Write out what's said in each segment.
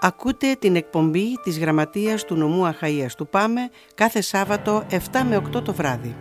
Ακούτε την εκπομπή της Γραμματείας του Νομού Αχαΐας του ΠΑΜΕ κάθε Σάββατο 7 με 8 το βράδυ.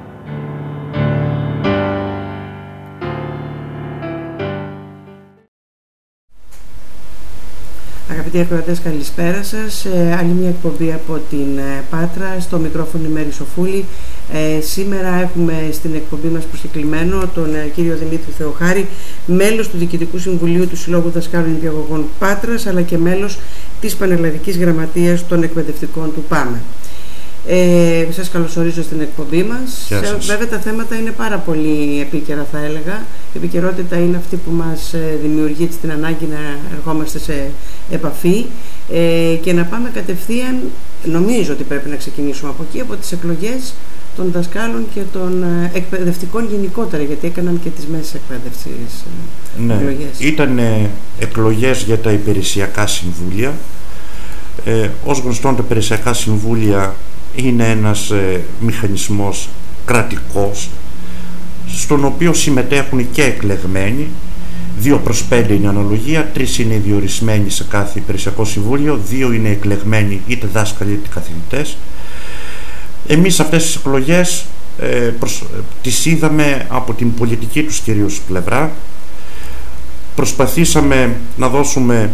Αγαπητοί ακροατές, καλησπέρα σας. Άλλη μια εκπομπή από την Πάτρα, στο μικρόφωνο η Μέρη Σοφούλη. Σήμερα έχουμε στην εκπομπή μας προσκεκλημένο τον κύριο Δημήτρη Θεοχάρη, μέλος του Διοικητικού Συμβουλίου του Συλλόγου Δασκάλων Νηπιαγωγών Πάτρας, αλλά και μέλος της Πανελλαδικής Γραμματείας των Εκπαιδευτικών του ΠΑΜΕ. Σας καλωσορίζω στην εκπομπή μας. Βέβαια τα θέματα είναι πάρα πολύ επίκαιρα, θα έλεγα. Η επικαιρότητα είναι αυτή που μας δημιουργεί την ανάγκη να ερχόμαστε σε επαφή και να πάμε κατευθείαν, νομίζω ότι πρέπει να ξεκινήσουμε από εκεί, από τις εκλογές των δασκάλων και των εκπαιδευτικών γενικότερα, γιατί έκαναν και τις μέσες εκπαίδευσης εκλογές. Ήταν εκλογές για τα υπηρεσιακά συμβούλια. Ως γνωστόν, τα υπηρεσιακά συμβούλια είναι ένας μηχανισμός κρατικός, στον οποίο συμμετέχουν και εκλεγμένοι. 2/5 είναι η αναλογία, 3 είναι διορισμένοι σε κάθε υπηρεσιακό συμβούλιο, 2 είναι εκλεγμένοι είτε δάσκαλοι είτε καθηγητές. Εμείς αυτές τις εκλογές τις είδαμε από την πολιτική τους κυρίως πλευρά. Προσπαθήσαμε να δώσουμε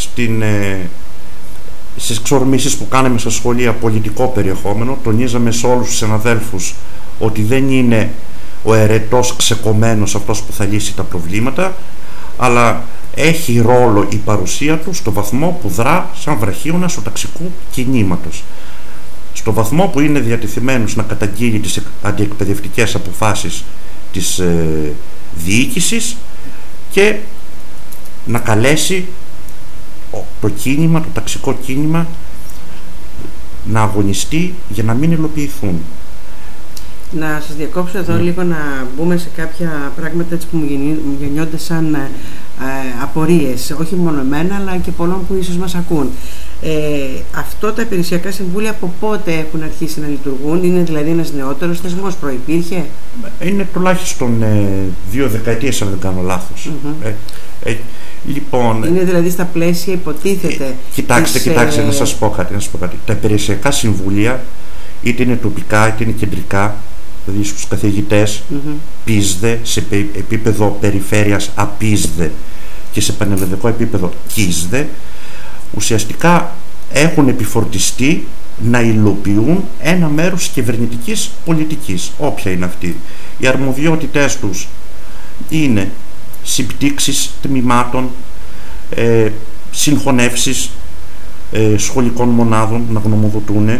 στις εξορμήσεις που κάναμε στα σχολεία πολιτικό περιεχόμενο. Τονίζαμε σε όλους τους συναδέλφους ότι δεν είναι ο ερετός ξεκομμένος αυτός που θα λύσει τα προβλήματα, αλλά έχει ρόλο η παρουσία του στο βαθμό που δρά σαν βραχίωνας του ταξικού κινήματος. Στο βαθμό που είναι διατεθειμένος να καταγγείλει τις αντιεκπαιδευτικές αποφάσεις της διοίκησης και να καλέσει το κίνημα, το ταξικό κίνημα, να αγωνιστεί για να μην υλοποιηθούν. Να σας διακόψω εδώ λίγο, να μπούμε σε κάποια πράγματα έτσι που μου γεννιόνται σαν απορίες, όχι μόνο εμένα αλλά και πολλών που ίσως μας ακούν. Αυτό τα υπηρεσιακά συμβούλια από πότε έχουν αρχίσει να λειτουργούν? Είναι δηλαδή ένας νεότερος θεσμός, προϋπήρχε? Είναι τουλάχιστον 2 δεκαετίες, αν δεν κάνω λάθος. Λοιπόν, είναι δηλαδή στα πλαίσια, υποτίθεται. Κοιτάξτε, να σας πω κάτι. Τα υπηρεσιακά συμβούλια, είτε είναι τοπικά είτε είναι κεντρικά, δηλαδή στους καθηγητές πίζδε, σε επίπεδο περιφέρειας απίζδε και σε πανελλαδικό επίπεδο κίζδε, ουσιαστικά έχουν επιφορτιστεί να υλοποιούν ένα μέρος της κυβερνητικής πολιτικής, όποια είναι αυτή. Οι αρμοδιότητές τους είναι συμπτύξεις τμήματων, συγχωνεύσεις σχολικών μονάδων να γνωμοδοτούν,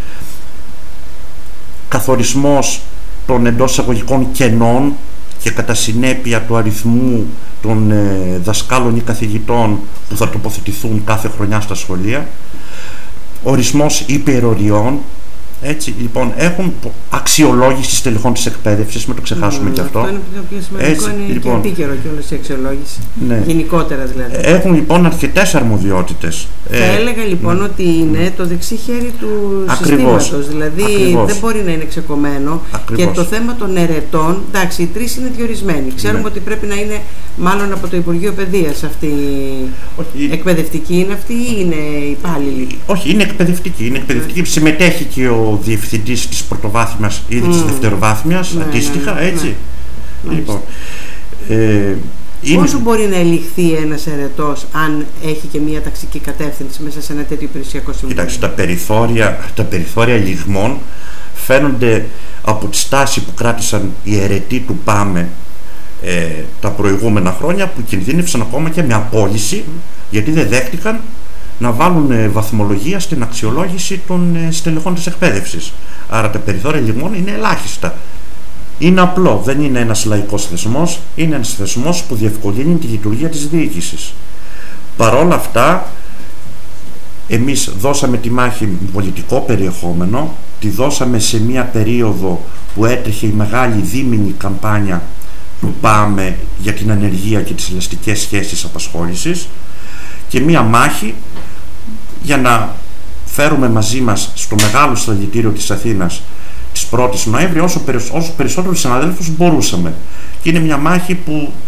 καθορισμός των εντός εισαγωγικών κενών και κατά συνέπεια του αριθμού των δασκάλων ή καθηγητών που θα τοποθετηθούν κάθε χρονιά στα σχολεία, ορισμός υπεροριών. Έτσι, λοιπόν, έχουν αξιολόγηση τελεχών της εκπαίδευσης, μην το ξεχάσουμε και αυτό. Αυτό είναι το πιο σημαντικό, είναι λοιπόν, και επίκαιρο κιόλας η αξιολόγηση. Ναι. Γενικότερα δηλαδή. Έχουν λοιπόν αρκετές αρμοδιότητες. Θα έλεγα λοιπόν ότι είναι το δεξί χέρι του συστήματος. Δηλαδή δεν μπορεί να είναι ξεκομμένο. Και το θέμα των ερετών, εντάξει, οι 3 είναι διορισμένοι. Ξέρουμε ότι πρέπει να είναι μάλλον από το Υπουργείο Παιδείας αυτή. Εκπαιδευτική είναι αυτή ή είναι υπάλληλοι? Όχι, είναι εκπαιδευτική. Είναι εκπαιδευτική. Συμμετέχει και ο διευθυντής της πρωτοβάθμιας ή της δευτεροβάθμιας, αντίστοιχα, έτσι. Λοιπόν, πόσο μπορεί να ελιχθεί ένας ερετός αν έχει και μια ταξική κατεύθυνση μέσα σε ένα τέτοιο υπηρεσιακό συμβούλιο? Κοιτάξτε, τα περιθώρια λιγμών φαίνονται από τη στάση που κράτησαν οι ερετοί του ΠΑΜΕ τα προηγούμενα χρόνια, που κινδύνευσαν ακόμα και με απόλυση, γιατί δεν δέχτηκαν να βάλουν βαθμολογία στην αξιολόγηση των στελεχών της εκπαίδευσης. Άρα τα περιθώρια λιγμών είναι ελάχιστα. Είναι απλό, δεν είναι ένας λαϊκός θεσμός, είναι ένας θεσμός που διευκολύνει τη λειτουργία της διοίκησης. Παρόλα αυτά, εμείς δώσαμε τη μάχη με πολιτικό περιεχόμενο, τη δώσαμε σε μια περίοδο που έτρεχε η μεγάλη δίμηνη καμπάνια του ΠΑΜΕ για την ανεργία και τις ελαστικές σχέσεις απασχόλησης, και μια μάχη για να φέρουμε μαζί μας στο μεγάλο στρατηγείο της Αθήνας της 1ης Νοέμβρη όσο περισσότερους συναδέλφους μπορούσαμε. Και είναι μια μάχη που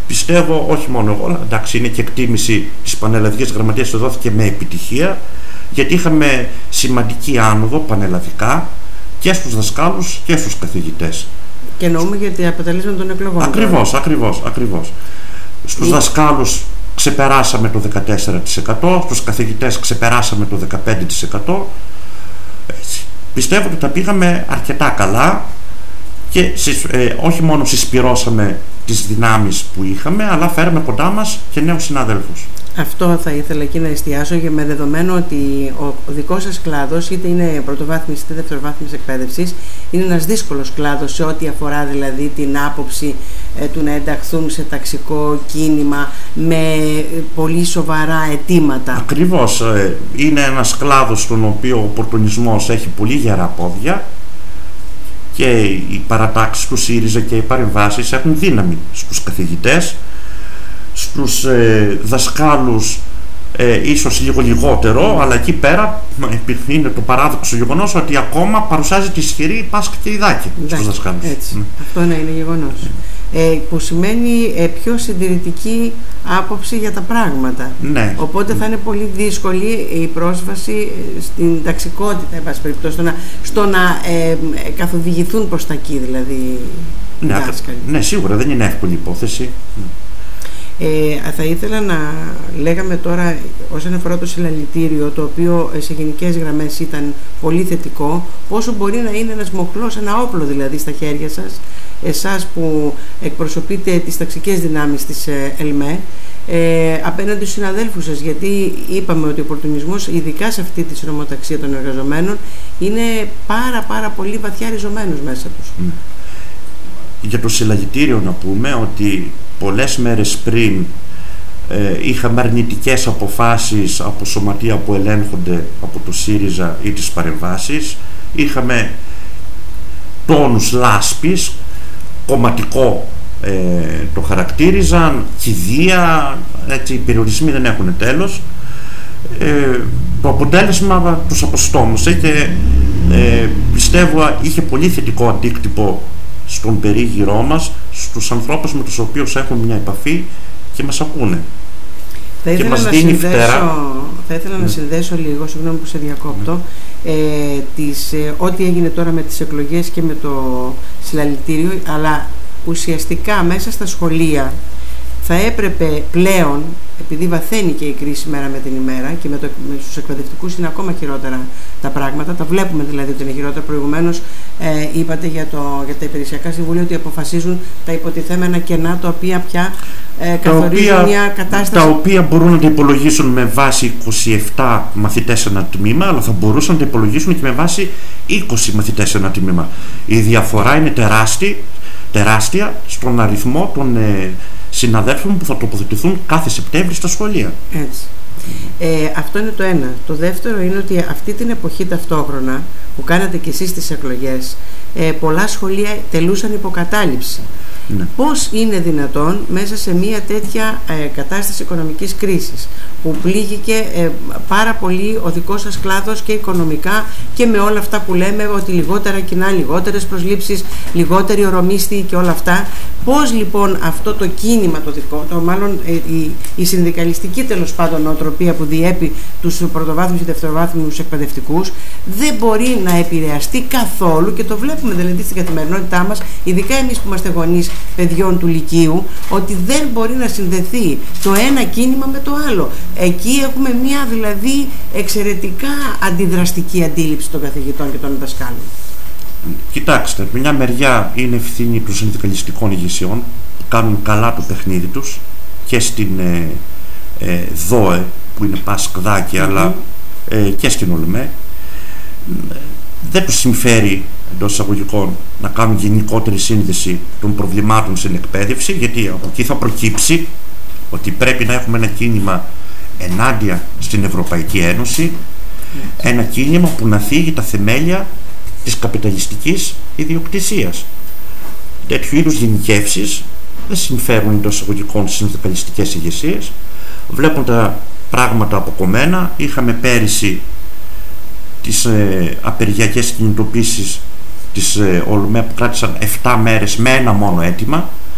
πιστεύω, όχι μόνο εγώ, εντάξει, είναι και εκτίμηση της Πανελλαδικής Γραμματείας, το δόθηκε με επιτυχία, γιατί είχαμε σημαντική άνοδο πανελλαδικά και στους δασκάλους και στους καθηγητές. Και εννοούμε γιατί αποτελέσματα των εκλογών. Ακριβώς. Στους δασκάλους ξεπεράσαμε το 14%, στους καθηγητές ξεπεράσαμε το 15%. Έτσι. Πιστεύω ότι τα πήγαμε αρκετά καλά και όχι μόνο συσπυρώσαμε τις δυνάμεις που είχαμε, αλλά φέραμε κοντά μας και νέους συναδέλφους. Αυτό θα ήθελα εκεί να εστιάσω, και με δεδομένο ότι ο δικός σας κλάδος, είτε είναι πρωτοβάθμιση είτε δευτεροβάθμιση εκπαίδευσης, είναι ένας δύσκολος κλάδος σε ό,τι αφορά δηλαδή την άποψη του να ενταχθούν σε ταξικό κίνημα με πολύ σοβαρά αιτήματα. Ακριβώς. Είναι ένας κλάδος στον οποίο ο οπορτουνισμός έχει πολύ γερά πόδια και οι παρατάξεις του ΣΥΡΙΖΑ και οι παρεμβάσεις έχουν δύναμη στους καθηγητές, στους δασκάλους ίσως λίγο λιγότερο, αλλά εκεί πέρα είναι το παράδοξο γεγονός ότι ακόμα παρουσιάζεται ισχυρή Πάσχα και Ιδάκη στους δασκάλους. Αυτό να είναι γεγονός. Που σημαίνει πιο συντηρητική άποψη για τα πράγματα. Ναι. Οπότε θα είναι πολύ δύσκολη η πρόσβαση στην ταξικότητα, εν πάση περιπτώσει, στο να καθοδηγηθούν προς τα εκεί, δηλαδή οι δάσκαλοι. Ναι, σίγουρα δεν είναι εύκολη υπόθεση. Θα ήθελα να λέγαμε τώρα όσον αφορά το συλλαλητήριο, το οποίο σε γενικές γραμμές ήταν πολύ θετικό, πόσο μπορεί να είναι ένας μοχλός, ένα όπλο δηλαδή στα χέρια σας, εσάς που εκπροσωπείτε τις ταξικές δυνάμεις της ΕΛΜΕ, απέναντι στους συναδέλφους σας, γιατί είπαμε ότι ο οπορτουνισμός, ειδικά σε αυτή τη συνομοταξία των εργαζομένων, είναι πάρα πολύ βαθιά ριζωμένος μέσα τους. Για το συλλαλητήριο να πούμε ότι πολλές μέρες πριν είχαμε αρνητικές αποφάσεις από σωματεία που ελέγχονται από το ΣΥΡΙΖΑ ή τις παρεμβάσεις. Είχαμε τόνους λάσπης, κομματικό το χαρακτήριζαν, κηδεία, έτσι, οι περιορισμοί δεν έχουν τέλος. Το αποτέλεσμα τους αποστόμωσε και πιστεύω είχε πολύ θετικό αντίκτυπο στον περίγυρό μας, στους ανθρώπους με τους οποίους έχουμε μια επαφή και μας ακούνε. Θα ήθελα να συνδέσω λίγο, συγγνώμη που σε διακόπτω, ό,τι έγινε τώρα με τις εκλογές και με το συλλαλητήριο, αλλά ουσιαστικά μέσα στα σχολεία θα έπρεπε πλέον, επειδή βαθαίνει και η κρίση μέρα με την ημέρα και με στους εκπαιδευτικούς είναι ακόμα χειρότερα τα πράγματα, τα βλέπουμε δηλαδή ότι είναι χειρότερα. Προηγουμένως είπατε για τα υπηρεσιακά συμβούλια ότι αποφασίζουν τα υποτιθέμενα κενά, τα οποία πια καθορίζουν μια κατάσταση. Τα οποία μπορούν να τα υπολογίσουν με βάση 27 μαθητές ένα τμήμα, αλλά θα μπορούσαν να τα υπολογίσουν και με βάση 20 μαθητές ένα τμήμα. Η διαφορά είναι τεράστια στον αριθμό των συναδέλφων που θα τοποθετηθούν κάθε Σεπτέμβρη στα σχολεία. Έτσι. Αυτό είναι το ένα. Το δεύτερο είναι ότι αυτή την εποχή ταυτόχρονα που κάνατε και εσείς τις εκλογές, πολλά σχολεία τελούσαν υποκατάληψη. Ναι. Πώς είναι δυνατόν μέσα σε μια τέτοια κατάσταση οικονομικής κρίσης που πλήγηκε πάρα πολύ ο δικός σας κλάδος και οικονομικά και με όλα αυτά που λέμε ότι λιγότερα κοινά, λιγότερες προσλήψεις, λιγότερη ορομίστη και όλα αυτά, πώς λοιπόν αυτό το κίνημα το δικό, μάλλον η συνδικαλιστική τέλος πάντων νοοτροπία που διέπει τους πρωτοβάθμιους και δευτεροβάθμιους εκπαιδευτικούς δεν μπορεί να επηρεαστεί καθόλου, και το βλέπουμε δηλαδή στην καθημερινότητά μας, ειδικά εμείς που είμαστε γονείς παιδιών του Λυκείου, ότι δεν μπορεί να συνδεθεί το ένα κίνημα με το άλλο. Εκεί έχουμε μια δηλαδή εξαιρετικά αντιδραστική αντίληψη των καθηγητών και των δασκάλων. Κοιτάξτε, από μια μεριά είναι ευθύνη των συνδικαλιστικών ηγεσιών που κάνουν καλά το παιχνίδι τους και στην ΔΟΕ που είναι ΠΑΣΚ-ΔΑΚΙ, αλλά και στην ΟΛΜΕ. Δεν τους συμφέρει εντός εισαγωγικών να κάνουν γενικότερη σύνδεση των προβλημάτων στην εκπαίδευση, γιατί από εκεί θα προκύψει ότι πρέπει να έχουμε ένα κίνημα ενάντια στην Ευρωπαϊκή Ένωση, ένα κίνημα που να θίγει τα θεμέλια της καπιταλιστικής ιδιοκτησίας. Τέτοιου είδους γενικεύσεις δεν συμφέρουν εντός εισαγωγικών στις συνδικαλιστικές ηγεσίες. Βλέπουν τα πράγματα αποκομμένα. Είχαμε πέρυσι τις απεργιακές κινητοποίησεις της ΟΛΜΕ που κράτησαν 7 μέρες με ένα μόνο αίτημα,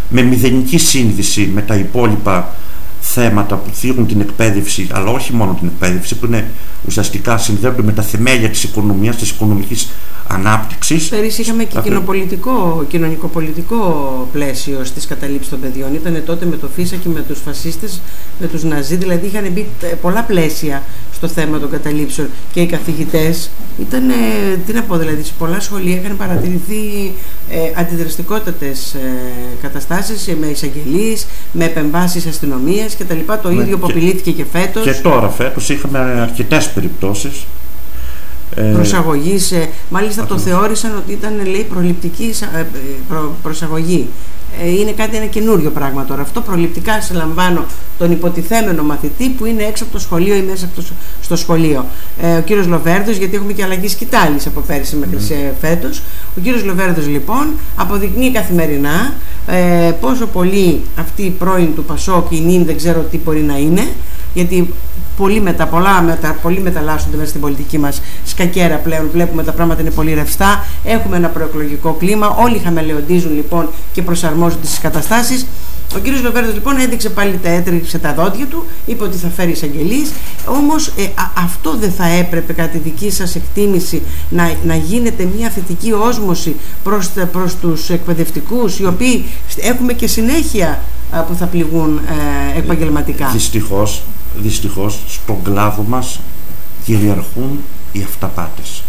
με μηδενική σύνδεση με τα υπόλοιπα θέματα που θίγουν την εκπαίδευση, αλλά όχι μόνο την εκπαίδευση, που είναι ουσιαστικά συνδέονται με τα θεμέλια της οικονομίας, της οικονομικής ανάπτυξης. Πέρυσι είχαμε και κοινωνικοπολιτικό πλαίσιο στις καταλήψεις των παιδιών. Ήταν τότε με το Φίσα και με τους φασίστες, με τους Ναζί, δηλαδή είχαν μπει πολλά πλαίσια στο θέμα των καταλήψεων και οι καθηγητές ήταν, τι να πω, δηλαδή σε πολλά σχολεία είχαν παρατηρηθεί αντιδραστικότατες καταστάσεις με εισαγγελίες, με επεμβάσεις αστυνομίας κτλ. Το ίδιο που απειλήθηκε και φέτος. Και τώρα φέτος είχαμε αρκετές περιπτώσεις προσαγωγής, μάλιστα το θεώρησαν ότι ήταν, λέει, προληπτική προσαγωγή. Είναι ένα καινούριο πράγμα τώρα. Αυτό προληπτικά συλλαμβάνω τον υποτιθέμενο μαθητή που είναι έξω από το σχολείο ή μέσα στο σχολείο. Ο κύριος Λοβέρδος, γιατί έχουμε και αλλαγή σκητάλης από πέρυσι μέχρι φέτος. Ο κύριος Λοβέρδος λοιπόν αποδεικνύει καθημερινά πόσο πολύ αυτή η πρώην του Πασόκ, η νυν, δεν ξέρω τι μπορεί να είναι, γιατί πολύ μεταλλάσσονται μέσα στην πολιτική μας σκακέρα πλέον. Βλέπουμε τα πράγματα είναι πολύ ρευστά. Έχουμε ένα προεκλογικό κλίμα. Όλοι χαμελεοντίζουν λοιπόν και προσαρμόζονται στις καταστάσεις. Ο κύριος Λοβέρδος λοιπόν έδειξε πάλι έτριξε τα δόντια του, είπε ότι θα φέρει εισαγγελίες. Όμως αυτό δεν θα έπρεπε, κατά τη δική σας εκτίμηση, να γίνεται μια θετική όσμωση προς τους εκπαιδευτικούς, οι οποίοι έχουμε και συνέχεια που θα πληγούν επαγγελματικά. Δυστυχώς στον κλάδο μας κυριαρχούν οι αυταπάτες.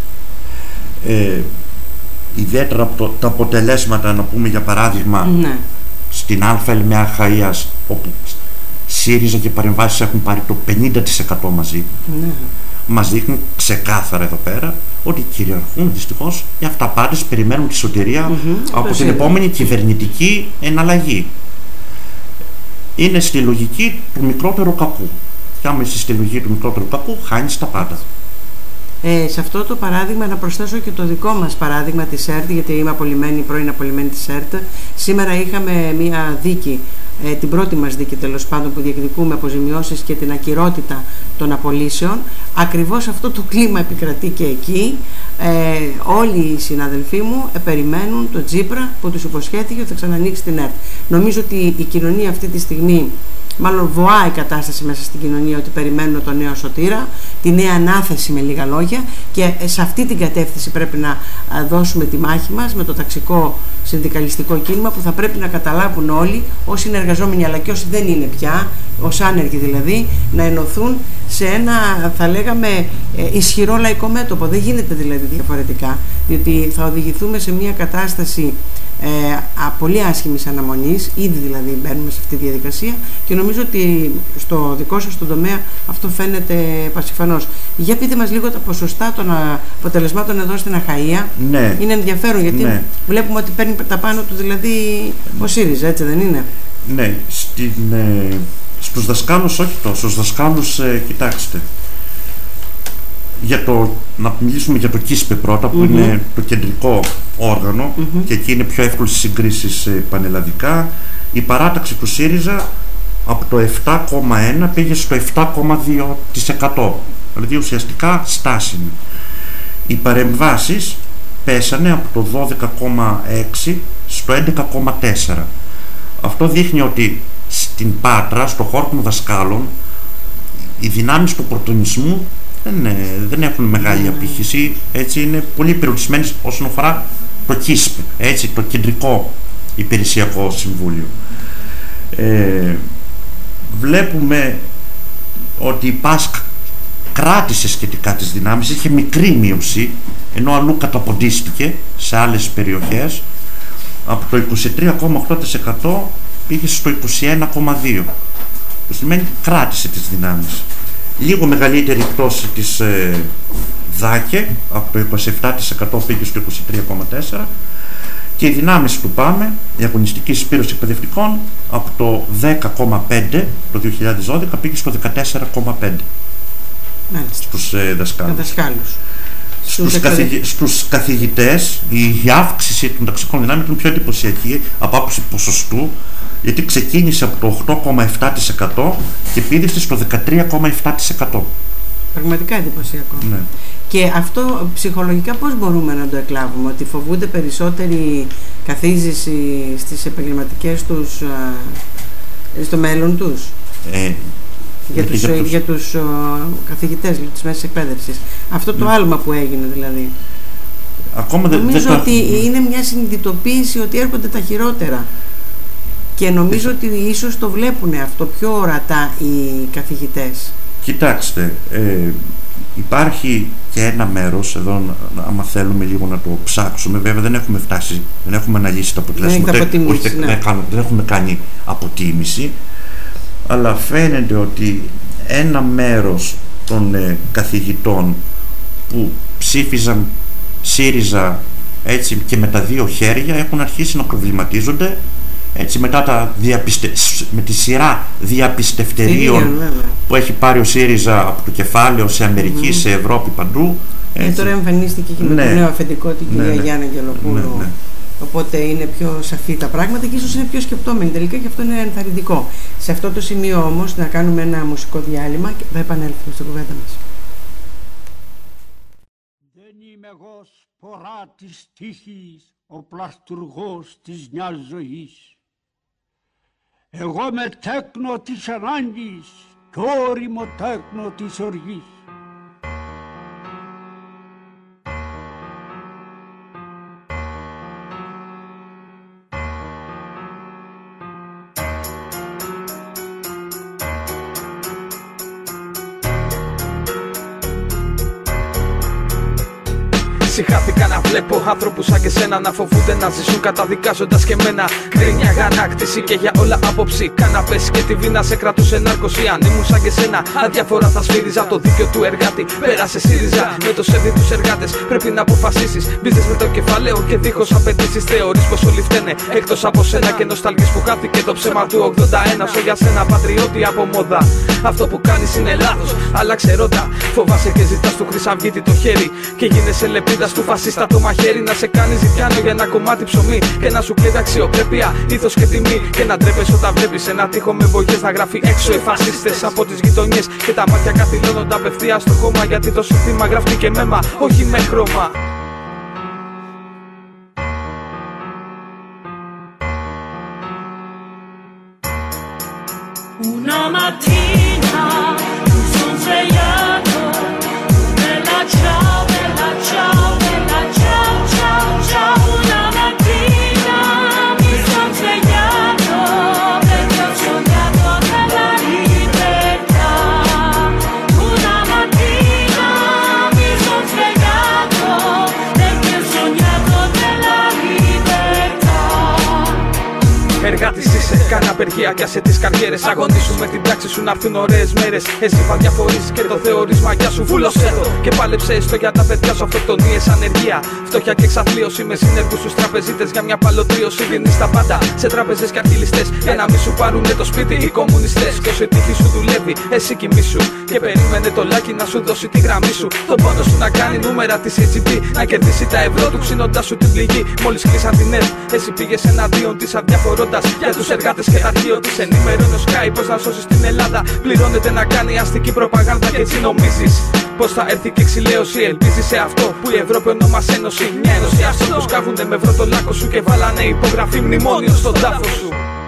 Ιδιαίτερα από τα αποτελέσματα, να πούμε για παράδειγμα, ναι, στην ΑΕΛΜΕΑ Χαΐας, όπου ΣΥΡΙΖΑ και παρεμβάσεις έχουν πάρει το 50% μαζί, ναι, μας δείχνει ξεκάθαρα εδώ πέρα ότι κυριαρχούν δυστυχώς οι αυταπάτες, περιμένουν τη σωτηρία από την επόμενη κυβερνητική εναλλαγή. Είναι στη λογική του μικρότερου κακού. Και άμα είσαι στη λογική του μικρότερου κακού, χάνεις τα πάντα. Σε αυτό το παράδειγμα να προσθέσω και το δικό μας παράδειγμα της ΕΡΤ, γιατί είμαι πρώην απολυμμένη της ΕΡΤ. Σήμερα είχαμε μία δίκη, την πρώτη μας δίκη τέλος πάντων, που διεκδικούμε αποζημιώσεις και την ακυρότητα των απολύσεων. Ακριβώς αυτό το κλίμα επικρατεί και εκεί. Όλοι οι συναδελφοί μου περιμένουν τον Τσίπρα που τους υποσχέθηκε ότι θα ξανανοίξει την ΕΡΤ. Νομίζω ότι η κοινωνία αυτή τη στιγμή, μάλλον βοάει η κατάσταση μέσα στην κοινωνία, ότι περιμένουν τον νέο σωτήρα, τη νέα ανάθεση με λίγα λόγια, και σε αυτή την κατεύθυνση πρέπει να δώσουμε τη μάχη μας με το ταξικό συνδικαλιστικό κίνημα, που θα πρέπει να καταλάβουν όλοι, όσοι είναι εργαζόμενοι αλλά και όσοι δεν είναι πια, ως άνεργοι δηλαδή, να ενωθούν σε ένα, θα λέγαμε, ισχυρό λαϊκό μέτωπο. Δεν γίνεται δηλαδή διαφορετικά, διότι θα οδηγηθούμε σε μια κατάσταση πολύ άσχημης αναμονής. Ήδη δηλαδή μπαίνουμε σε αυτή τη διαδικασία και νομίζω ότι στο δικό σας τον τομέα αυτό φαίνεται πασιφανώς. Για πείτε μας λίγο τα ποσοστά των αποτελεσμάτων εδώ στην Αχαΐα. Ναι. Είναι ενδιαφέρον γιατί βλέπουμε ότι παίρνει τα πάνω του δηλαδή ο ΣΥΡΙΖΑ, έτσι δεν είναι? Ναι, στους δασκάλους όχι τόσο. Στους δασκάλους κοιτάξτε, να μιλήσουμε για το ΚΙΣΠΕ πρώτα, που είναι το κεντρικό όργανο, και εκεί είναι πιο εύκολες συγκρίσεις πανελλαδικά. Η παράταξη του ΣΥΡΙΖΑ από το 7,1 πήγε στο 7,2%, δηλαδή ουσιαστικά στάσιμη. Οι παρεμβάσεις πέσανε από το 12,6 στο 11,4. Αυτό δείχνει ότι στην Πάτρα, στο χώρο των δασκάλων, οι δυνάμεις του πρωτονισμού δεν έχουν μεγάλη απήχηση, έτσι, είναι πολύ περιορισμένες όσον αφορά το ΚΙΣΠ, έτσι, το κεντρικό υπηρεσιακό συμβούλιο. Βλέπουμε ότι η ΠΑΣΚ κράτησε σχετικά τις δυνάμεις, είχε μικρή μείωση, ενώ αλλού καταποντίστηκε σε άλλες περιοχές. Από το 23,8% πήγε στο 21,2%. Το σημαίνει κράτησε τις δυνάμεις. Λίγο μεγαλύτερη πτώση της ΔΑΚΕ, από το 27% πήγε στο 23,4%, και οι δυνάμεις του ΠΑΜΕ, η αγωνιστική συσπήρωση εκπαιδευτικών, από το 10,5% το 2012 πήγε στο 14,5% στους δασκάλους. Στους καθηγητές η αύξηση των ταξικών δυνάμεων ήταν πιο εντυπωσιακή από άποψη ποσοστού, γιατί ξεκίνησε από το 8,7% και πήδησε στο 13,7%. Πραγματικά εντυπωσιακό. Ναι. Και αυτό ψυχολογικά πώς μπορούμε να το εκλάβουμε, ότι φοβούνται περισσότερη καθίζηση στις επαγγελματικές τους, στο μέλλον τους, για τους καθηγητές της μέσης εκπαίδευσης. Αυτό το άλμα που έγινε δηλαδή. Νομίζω ότι είναι μια συνειδητοποίηση ότι έρχονται τα χειρότερα. Και νομίζω ότι ίσως το βλέπουν αυτό πιο ορατά οι καθηγητές. Κοιτάξτε, υπάρχει και ένα μέρος εδώ, άμα θέλουμε λίγο να το ψάξουμε, βέβαια δεν έχουμε φτάσει, δεν έχουμε αναλύσει τα αποτελέσματα, δεν έχουμε κάνει αποτίμηση, αλλά φαίνεται ότι ένα μέρος των καθηγητών που ψήφιζαν ΣΥΡΙΖΑ έτσι και με τα δύο χέρια έχουν αρχίσει να προβληματίζονται έτσι, μετά με τη σειρά διαπιστευτερίων που έχει πάρει ο ΣΥΡΙΖΑ από το κεφάλαιο σε Αμερική, σε Ευρώπη, παντού. Τώρα εμφανίστηκε και με το νέο αφεντικό την κυρία Γιάννα Αγγελοπούλου. Οπότε είναι πιο σαφή τα πράγματα και ίσως είναι πιο σκεπτόμενοι τελικά, και αυτό είναι ενθαρρυντικό. Σε αυτό το σημείο όμως να κάνουμε ένα μουσικό διάλειμμα και θα επανέλθουμε στην κουβέντα μας. Δεν είμαι εγώ σπορά της τύχης, ο πλαστουργός της μιας ζωής. Εγώ με τέκνο της ανάγκης κι όριμο τέκνο της οργής. Συχάθηκα να βλέπω άνθρωπους σαν και σένα να φοβούνται να ζήσουν καταδικάζοντας και μένα. Κρίνια αγανάκτηση και για όλα άποψη. Κάναπες και τη βίνα σε κρατούσε νάρκωση. Αν ήμουν σαν και σένα, αδιαφορά θα σφύριζα το δίκαιο του εργάτη. Πέρασε ΣΥΡΙΖΑ με το σέβη τους εργάτες. Πρέπει να αποφασίσεις. Μπίζες με το κεφάλαιο και δίχως απαιτήσεις. Θεωρείς πως όλοι φταίνε εκτός από σένα και νοσταλγείς που χάθηκε το ψέμα του 81. Σω για σένα πατριώτη από μόδα. Αυτό που κάνεις είναι λάθος. Άλλαξε ρότα. Φοβάσαι και ζητάς του Χρυσαυγίτη το χέρι. Και γίνεσαι λεπίδα του φασίστα το μαχαίρι. Να σε κάνει ζητιάνο για ένα κομμάτι ψωμί. Και να σου κλέβει αξιοπρέπεια, ήθος και τιμή. Και να ντρέπεσαι όταν βλέπεις ένα τοίχο με βογιές να γράφει έξω οι φασίστες από τις γειτονιές. Και τα μάτια καθυλώνονται απευθείας στο χώμα. Γιατί το σύνθημα γράφτηκε με αίμα, όχι με χρώμα. Una mattina mi son svegliato, bella ciao, bella ciao, bella ciao, ciao, ciao. Una mattina mi son svegliato perché ho sognato della libertà. Una mattina mi son svegliato perché ho sognato della libertà. Εργάτης είσαι, κάνε απεργία κι άσε τις καριέρες. Αγωνίσου με την τάξη σου να έρθουν ωραίες μέρες. Εσύ θα διαφορήσεις και το θεωρείς μαγιά σου. Βούλωσέ το και πάλεψε έστω για τα παιδιά σου. Αυτοκτονίες, ανεργία, φτώχεια και εξαθλίωση. Με συνεργούς στους τραπεζίτες για μια παλωτρίωση. Δίνεις τα πάντα σε τραπεζές και αρχιλιστές για να μην σου πάρουνε το σπίτι οι κομμουνιστές. Και όσο η τύχη σου δουλεύει, εσύ κοιμήσου. Και περίμενε το λάκι να σου δώσει τη γραμμή σου. Τον πόνο σου να κάνει νούμερα της HGP. Να κερδίσει τα ευρώ του ξύνοντας σου την πληγή. Μόλις κλείσαν την ΕΡΤ, εσύ πήγες εναντίον της αδιαφορώντας για τους εργάτες και αρχείο της. Ενημερώνει ο Sky πως να σώσεις την Ελλάδα. Πληρώνεται να κάνει αστική προπαγάνδα και έτσι νομίζεις πως θα έρθει και εξηλαίωση. Ελπίζεις σε αυτό που η Ευρώπη ονόμασε ένωση. Μια ένωση αυτών που σκάβουνε με βρω το λάκκο σου και βάλανε υπογραφή μνημόνιο στον τάφο σου.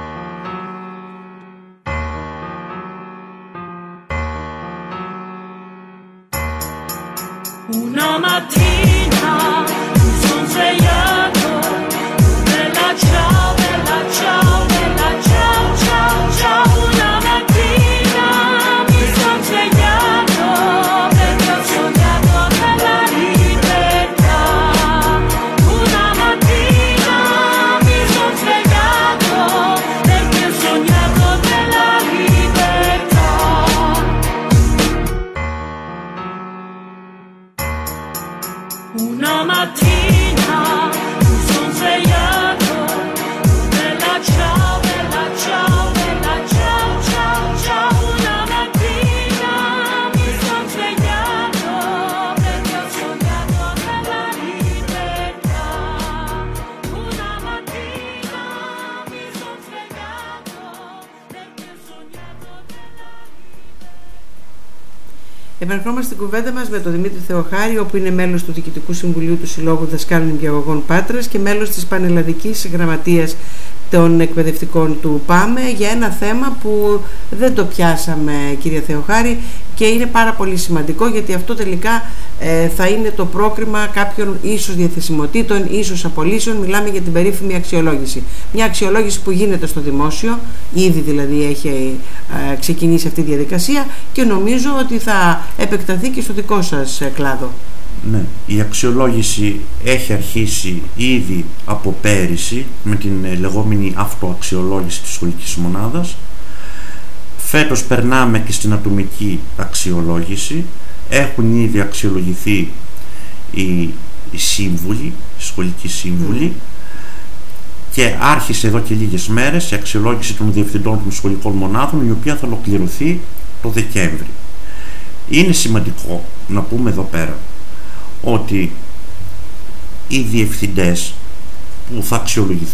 Una mattina mi son svegliato, bella ciao, bella ciao, bella ciao, ciao, ciao. Una mattina mi son svegliato perché ho sognato della libertà. Una mattina mi son svegliato perché ho sognato della libertà. Επερχόμαστε στην κουβέντα μας με τον Δημήτρη Θεοχάρη, όπου είναι μέλος του Διοικητικού Συμβουλίου του Συλλόγου Δασκάλων Νηπιαγωγών Πάτρας και μέλος της Πανελλαδικής Γραμματείας των Εκπαιδευτικών του ΠΑΜΕ, για ένα θέμα που δεν το πιάσαμε, κύριε Θεοχάρη, και είναι πάρα πολύ σημαντικό, γιατί αυτό τελικά θα είναι το πρόκριμα κάποιων ίσως διαθεσιμοτήτων, ίσως απολύσεων. Μιλάμε για την περίφημη αξιολόγηση. Μια αξιολόγηση που γίνεται στο δημόσιο, ήδη δηλαδή έχει ξεκινήσει αυτή η διαδικασία, και νομίζω ότι θα επεκταθεί και στο δικό σας κλάδο. Ναι, η αξιολόγηση έχει αρχίσει ήδη από πέρυσι με την λεγόμενη αυτοαξιολόγηση της σχολικής μονάδας. Φέτος περνάμε και στην ατομική αξιολόγηση. Έχουν ήδη αξιολογηθεί οι σύμβουλοι, οι σχολικοί σύμβουλοι, και άρχισε εδώ και λίγες μέρες η αξιολόγηση των διευθυντών των σχολικών μονάδων, η οποία θα ολοκληρωθεί το Δεκέμβρη. Είναι σημαντικό να πούμε εδώ πέρα ότι οι διευθυντές που θα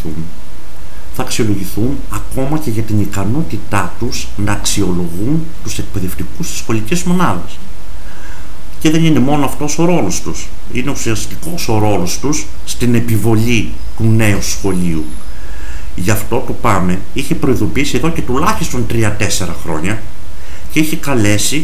αξιολογηθούν ακόμα και για την ικανότητά τους να αξιολογούν τους εκπαιδευτικούς της σχολικής μονάδας. Και δεν είναι μόνο αυτός ο ρόλος τους, είναι ουσιαστικός ο ρόλος τους στην επιβολή του νέου σχολείου. Γι' αυτό το ΠΑΜΕ είχε προειδοποιήσει εδώ και τουλάχιστον 3-4 χρόνια και είχε καλέσει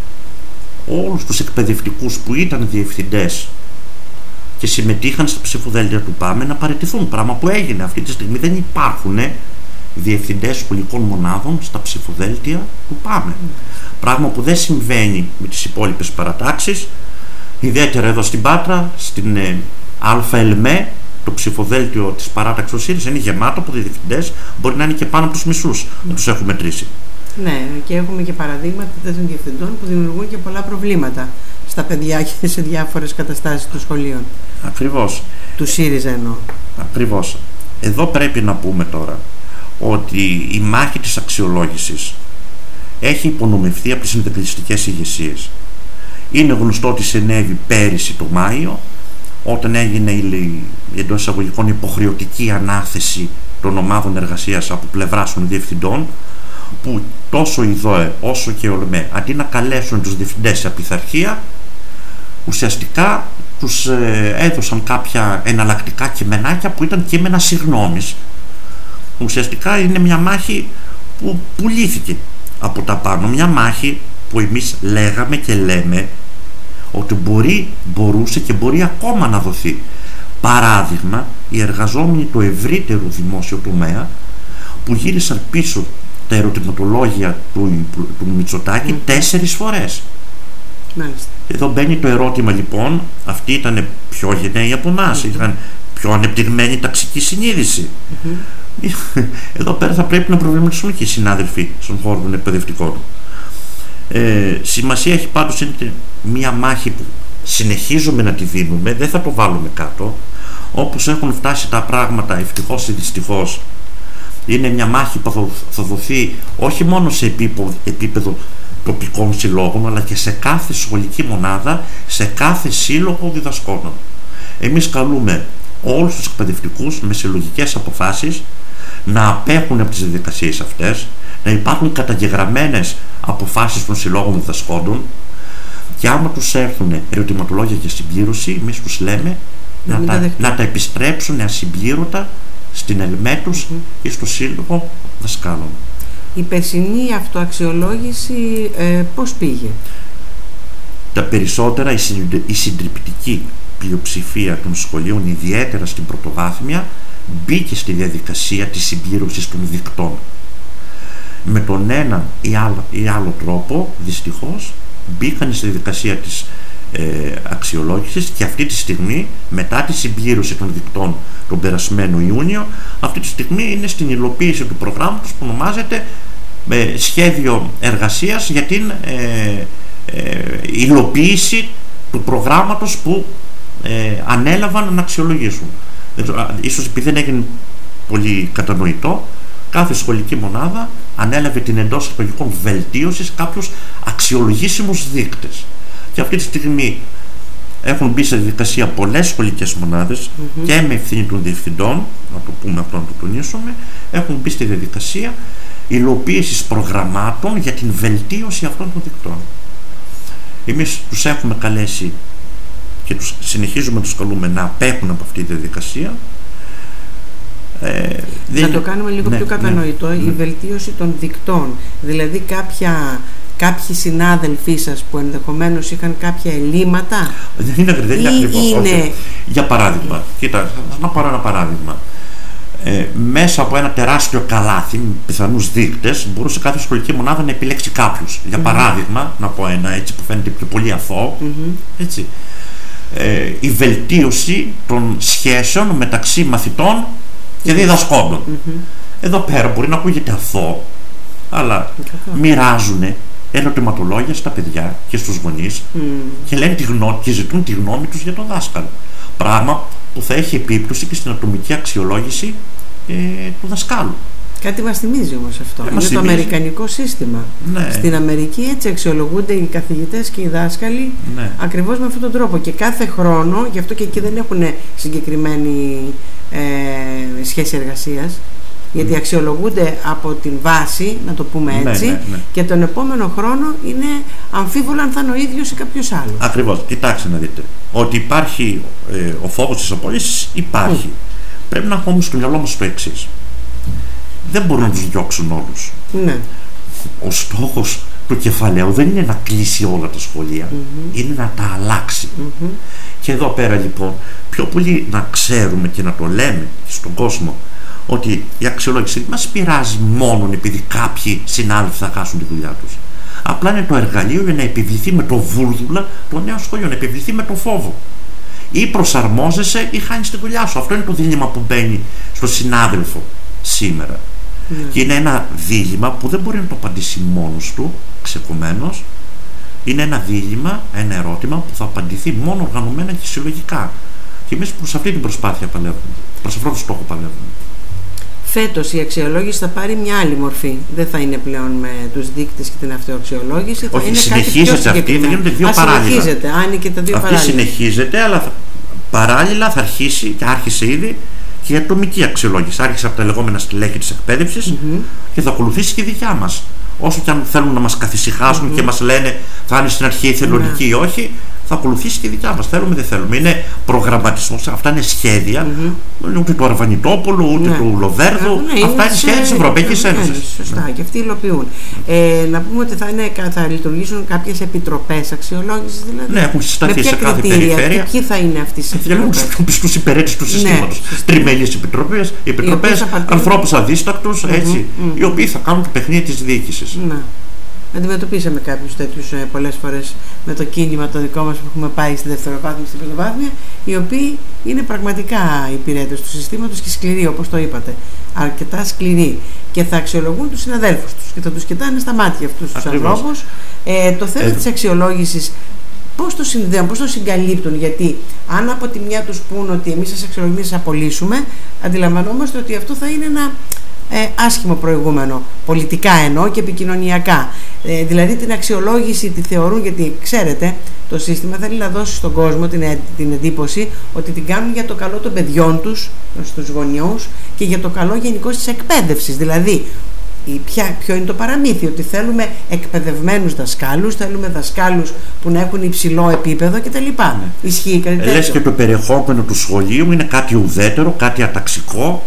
όλους τους εκπαιδευτικούς που ήταν διευθυντές και συμμετείχαν στα ψηφοδέλτια του ΠΑΜΕ να παραιτηθούν, πράγμα που έγινε. Αυτή τη στιγμή δεν υπάρχουν διευθυντές σχολικών μονάδων στα ψηφοδέλτια του ΠΑΜΕ, πράγμα που δεν συμβαίνει με τις υπόλοιπες παρατάξεις. Ιδιαίτερα εδώ στην Πάτρα, στην ΑΕΛΜΕ, το ψηφοδέλτιο της παράταξης του ΣΥΡΙΖΑ είναι γεμάτο από διευθυντές, μπορεί να είναι και πάνω από τους μισούς, να τους έχουμε μετρήσει. Ναι, και έχουμε και παραδείγματα τέτοιων διευθυντών που δημιουργούν και πολλά προβλήματα στα παιδιά και σε διάφορες καταστάσεις των σχολείων. Ακριβώς. Του ΣΥΡΙΖΑ εννοώ. Ακριβώς. Εδώ πρέπει να πούμε τώρα ότι η μάχη της αξιολόγησης έχει υπονομευθεί από τις συνδικαλιστικές ηγεσίες. Είναι γνωστό ότι συνέβη πέρυσι το Μάιο, όταν έγινε η εντός εισαγωγικών υποχρεωτική ανάθεση των ομάδων εργασίας από πλευράς των διευθυντών, που τόσο η ΔΟΕ όσο και η ΟΛΜΕ, αντί να καλέσουν τους διευθυντές σε απειθαρχία, ουσιαστικά τους έδωσαν κάποια εναλλακτικά κειμενάκια που ήταν κείμενα συγγνώμης. Ουσιαστικά είναι μια μάχη που πουλήθηκε από τα πάνω, μια μάχη που εμείς λέγαμε και λέμε ότι μπορούσε και μπορεί ακόμα να δοθεί. Παράδειγμα, οι εργαζόμενοι του ευρύτερου δημόσιου τομέα που γύρισαν πίσω τα ερωτηματολόγια του Μητσοτάκη 4 φορές. Μάλιστα. Εδώ μπαίνει το ερώτημα, λοιπόν, αυτοί ήταν πιο γενναίοι από εμάς, είχαν πιο ανεπτυγμένη ταξική συνείδηση. Εδώ πέρα θα πρέπει να προβληματιστούν και οι συνάδελφοι στον χώρο των εκπαιδευτικών. Σημασία έχει πάντως, είναι μια μάχη που συνεχίζουμε να τη δίνουμε, δεν θα το βάλουμε κάτω. Όπως έχουν φτάσει τα πράγματα, ευτυχώς ή δυστυχώς, είναι μια μάχη που θα δοθεί όχι μόνο σε επίπεδο τοπικών συλλόγων, αλλά και σε κάθε σχολική μονάδα, σε κάθε σύλλογο διδασκόντων. Εμείς καλούμε όλους τους εκπαιδευτικούς με συλλογικές αποφάσεις να απέχουν από τις διαδικασίες αυτές, να υπάρχουν καταγεγραμμένες αποφάσεις των συλλόγων διδασκόντων, και άμα τους έρθουν ερωτηματολόγια για συμπλήρωση, εμείς τους λέμε να τα επιστρέψουν ασυμπλήρωτα στην ΕΛΜΕ τους ή στο Σύλλογο Δασκάλων. Η περσινή αυτοαξιολόγηση πώς πήγε? Τα περισσότερα, η συντριπτική πλειοψηφία των σχολείων, ιδιαίτερα στην πρωτοβάθμια, μπήκε στη διαδικασία της συμπλήρωσης των δικτών. Με τον ένα ή άλλο τρόπο, δυστυχώς, μπήκαν στη διαδικασία της αξιολόγησης, και αυτή τη στιγμή, μετά τη συμπλήρωση των δικτών τον περασμένο Ιούνιο, αυτή τη στιγμή είναι στην υλοποίηση του προγράμματος που ονομάζεται σχέδιο εργασίας για την υλοποίηση του προγράμματος που ανέλαβαν να αξιολογήσουν. Ίσως επειδή δεν έγινε πολύ κατανοητό, κάθε σχολική μονάδα ανέλαβε την εντός εισαγωγικών βελτίωση κάποιους αξιολογήσιμους δείκτες. Και αυτή τη στιγμή έχουν μπει σε διαδικασία πολλές σχολικές μονάδες και με ευθύνη των διευθυντών, να το πούμε αυτό, να το τονίσουμε, έχουν μπει στη διαδικασία υλοποίησης προγραμμάτων για την βελτίωση αυτών των δικτών. Εμείς τους έχουμε καλέσει και συνεχίζουμε να τους καλούμε να απέχουν από αυτή τη διαδικασία. Να το κάνουμε λίγο πιο κατανοητό, η βελτίωση των δικτών. Δηλαδή κάποιοι συνάδελφοί σας που ενδεχομένως είχαν κάποια ελλείμματα. Δεν είναι ακριβώς. Για παράδειγμα, κοίτα, να πάρω ένα παράδειγμα. Μέσα από ένα τεράστιο καλάθι με πιθανούς δείκτες μπορούσε κάθε σχολική μονάδα να επιλέξει κάποιους. Για παράδειγμα, να πω ένα έτσι που φαίνεται πιο πολύ αθώο, έτσι. Η βελτίωση των σχέσεων μεταξύ μαθητών και διδασκόντων. Εδώ πέρα μπορεί να ακούγεται αθώο, αλλά μοιράζουν ερωτηματολόγια στα παιδιά και στους γονείς και λένε και ζητούν τη γνώμη τους για τον δάσκαλο. Πράγμα που θα έχει επίπτωση και στην ατομική αξιολόγηση του δασκάλου. Κάτι μας θυμίζει όμως αυτό. Είναι το αμερικανικό σύστημα. Ναι. Στην Αμερική έτσι αξιολογούνται οι καθηγητές και οι δάσκαλοι, ακριβώς με αυτόν τον τρόπο. Και κάθε χρόνο, γι' αυτό και εκεί δεν έχουν συγκεκριμένη σχέση εργασίας, γιατί αξιολογούνται από την βάση, να το πούμε έτσι, και τον επόμενο χρόνο είναι αμφίβολο αν θα είναι ο ίδιος ή κάποιος άλλος. Ακριβώς. Κοιτάξτε να δείτε. Ότι υπάρχει ο φόβος της απόλυσης, υπάρχει. Πρέπει να έχουμε όμως στο μυαλό μας το εξής. Δεν μπορούν να τους διώξουν όλους. Ναι. Ο στόχος του κεφαλαίου δεν είναι να κλείσει όλα τα σχολεία, είναι να τα αλλάξει. Και εδώ πέρα λοιπόν, πιο πολύ να ξέρουμε και να το λέμε στον κόσμο ότι η αξιολόγηση δεν μας πειράζει μόνο επειδή κάποιοι συνάδελφοι θα χάσουν τη δουλειά τους. Απλά είναι το εργαλείο για να επιβληθεί με το βούρδουλα το νέο σχολείο, να επιβληθεί με το φόβο. Ή προσαρμόζεσαι ή χάνεις τη δουλειά σου. Αυτό είναι το δίλημμα που μπαίνει στο συνάδελφο σήμερα. Και είναι ένα δίλημμα που δεν μπορεί να το απαντήσει μόνος του, ξεκομμένος. Είναι ένα δίλημμα, ένα ερώτημα που θα απαντηθεί μόνο οργανωμένα και συλλογικά. Και εμείς προς αυτή την προσπάθεια παλεύουμε. Προς αυτόν τον στόχο παλεύουμε. Φέτος η αξιολόγηση θα πάρει μια άλλη μορφή. Δεν θα είναι πλέον με τους δείκτες και την αυτοαξιολόγηση. Όχι, είναι συνεχίζεται κάτι αυτή, θα γίνονται δύο παράλληλα. Συνεχίζεται, και τα δύο αυτή παράλληλα. Συνεχίζεται, αλλά παράλληλα θα αρχίσει και άρχισε ήδη και η ατομική αξιολόγηση. Άρχισε από τα λεγόμενα στελέχη της εκπαίδευσης και θα ακολουθήσει και η δικιά μας. Όσο και αν θέλουν να μας καθησυχάσουν και μας λένε θα είναι στην αρχή θελοντική ή όχι, θα ακολουθήσει και η δικιά μας. Θέλουμε ή δεν θέλουμε. Είναι προγραμματισμός, αυτά είναι σχέδια. Ούτε του Αρβανιτόπουλου, ούτε του Λοβέρδου. Αυτά είναι σχέδια της Ευρωπαϊκής Ένωσης. Σωστά, και αυτοί υλοποιούν. Να πούμε ότι θα λειτουργήσουν κάποιες επιτροπές αξιολόγησης, δηλαδή. Ναι, έχουν συσταθεί σε κάθε περιφέρεια. Ποιοι θα είναι αυτές οι επιτροπές? Στους υπηρέτες του συστήματος. Τριμελείς επιτροπές, ανθρώπους αδίστακτους, οι οποίοι θα κάνουν το παιχνίδι της διοίκησης. Αντιμετωπίσαμε κάποιους τέτοιους πολλές φορές με το κίνημα το δικό μας που έχουμε πάει στη δευτεροβάθμια, στην πρωτοβάθμια, οι οποίοι είναι πραγματικά υπηρέτες του συστήματος και σκληροί, όπως το είπατε. Αρκετά σκληροί. Και θα αξιολογούν τους συναδέλφους τους και θα τους κοιτάνε στα μάτια αυτούς τους ανθρώπους. Το θέμα της αξιολόγησης, πώς το συνδέουν, πώς το συγκαλύπτουν? Γιατί αν από τη μια τους πούν ότι εμείς σας αξιολογούμε, σας απολύσουμε, αντιλαμβανόμαστε ότι αυτό θα είναι ένα άσχημο προηγούμενο, πολιτικά εννοώ και επικοινωνιακά. Δηλαδή την αξιολόγηση τη θεωρούν, γιατί ξέρετε το σύστημα θέλει να δώσει στον κόσμο την εντύπωση ότι την κάνουν για το καλό των παιδιών τους, στους γονιούς, και για το καλό γενικώς της εκπαίδευσης. Δηλαδή ποιο είναι το παραμύθι? Ότι θέλουμε εκπαιδευμένους δασκάλους, θέλουμε δασκάλους που να έχουν υψηλό επίπεδο κτλ. Ισχύει κάτι τέτοιο? Λες και το περιεχόμενο του σχολείου είναι κάτι ουδέτερο, κάτι αταξικό,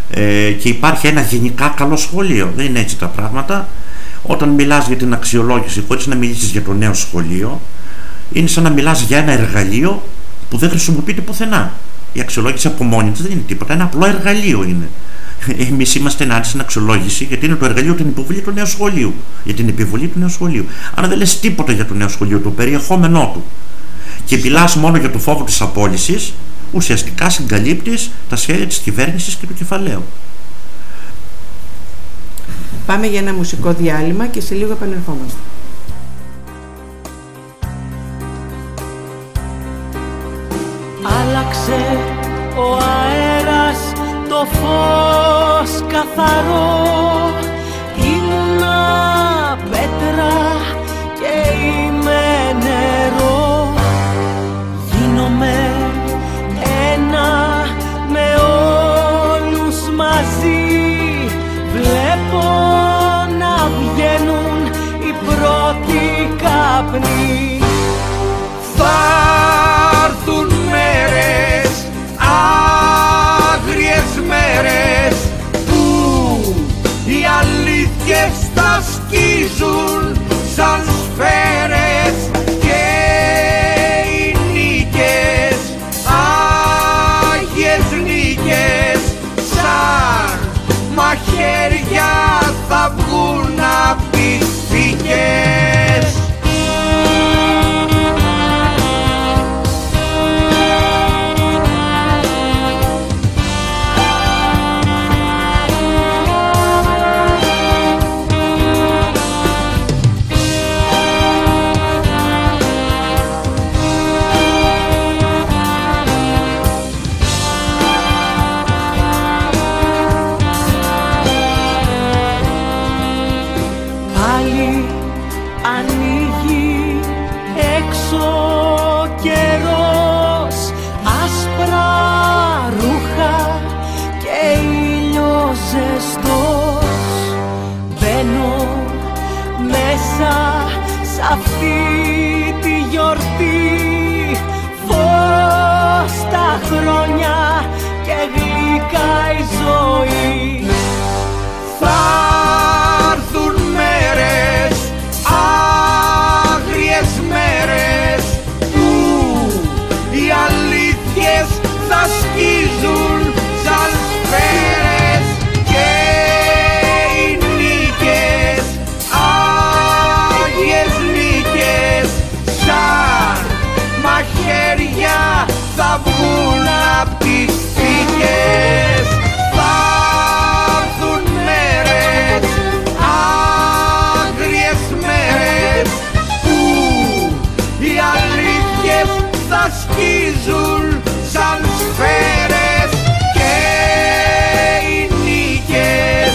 και υπάρχει ένα γενικά καλό σχολείο. Δεν είναι έτσι τα πράγματα. Όταν μιλάς για την αξιολόγηση χωρίς να μιλήσεις για το νέο σχολείο, είναι σαν να μιλάς για ένα εργαλείο που δεν χρησιμοποιείται πουθενά. Η αξιολόγηση από μόνη της δεν είναι τίποτα, ένα απλό εργαλείο είναι. Εμείς είμαστε ενάντια στην αξιολόγηση, γιατί είναι το εργαλείο την υποβολή του νέου σχολείου. Για την επιβολή του νέου σχολείου. Αλλά δεν λες τίποτα για το νέο σχολείο, το περιεχόμενό του. Και μιλάς μόνο για το φόβο της απόλυσης, ουσιαστικά συγκαλύπτεις τα σχέδια της κυβέρνησης και του κεφαλαίου. Πάμε για ένα μουσικό διάλειμμα και σε λίγο επανερχόμαστε. Άλλαξε ο αέρας, το φως καθαρό. Ήμουνα πέτρα και είμαι νερό. Γίνομαι ένα με όλους μαζί. Βλέπω να βγαίνουν οι πρώτοι καπνοί. σκίζουν σαν σφαίρες και οι νίκες, άγιες νίκες, σαν μαχαίρια θα βγουν απιστικές. Αυτή τη γιορτή φως τα χρόνια και γλυκά η ζωή. Θα έρθουν μέρες, άγριες μέρες, που οι αλήθειες θα σκίζουν σαν σφαίρες και οι νίκες, άγιες νίκες, σαν μαχαίρια θα βγουν απ' τις φύγες. Θα έρθουν μέρες, άγριες μέρες, που οι αλήθειες θα σκίζουν σαν σφαίρες και οι νίκες,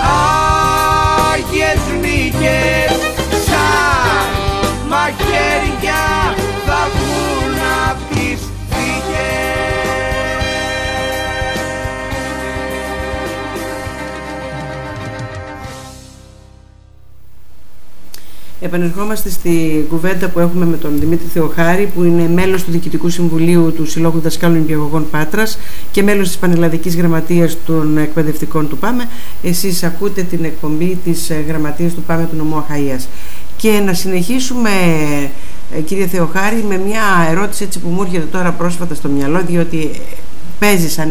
άγιες νίκες, σαν μαχαίρια θα βγουν απ' τις φύγες. Επανερχόμαστε στη κουβέντα που έχουμε με τον Δημήτρη Θεοχάρη, που είναι μέλος του Διοικητικού Συμβουλίου του Συλλόγου Δασκάλων Νηπιαγωγών Πάτρας και μέλος της Πανελλαδικής Γραμματείας των Εκπαιδευτικών του ΠΑΜΕ. Εσείς ακούτε την εκπομπή της Γραμματείας του ΠΑΜΕ του νομού Αχαΐας. Και να συνεχίσουμε, κύριε Θεοχάρη, με μια ερώτηση έτσι που μου έρχεται τώρα πρόσφατα στο μυαλό, διότι παίζει σαν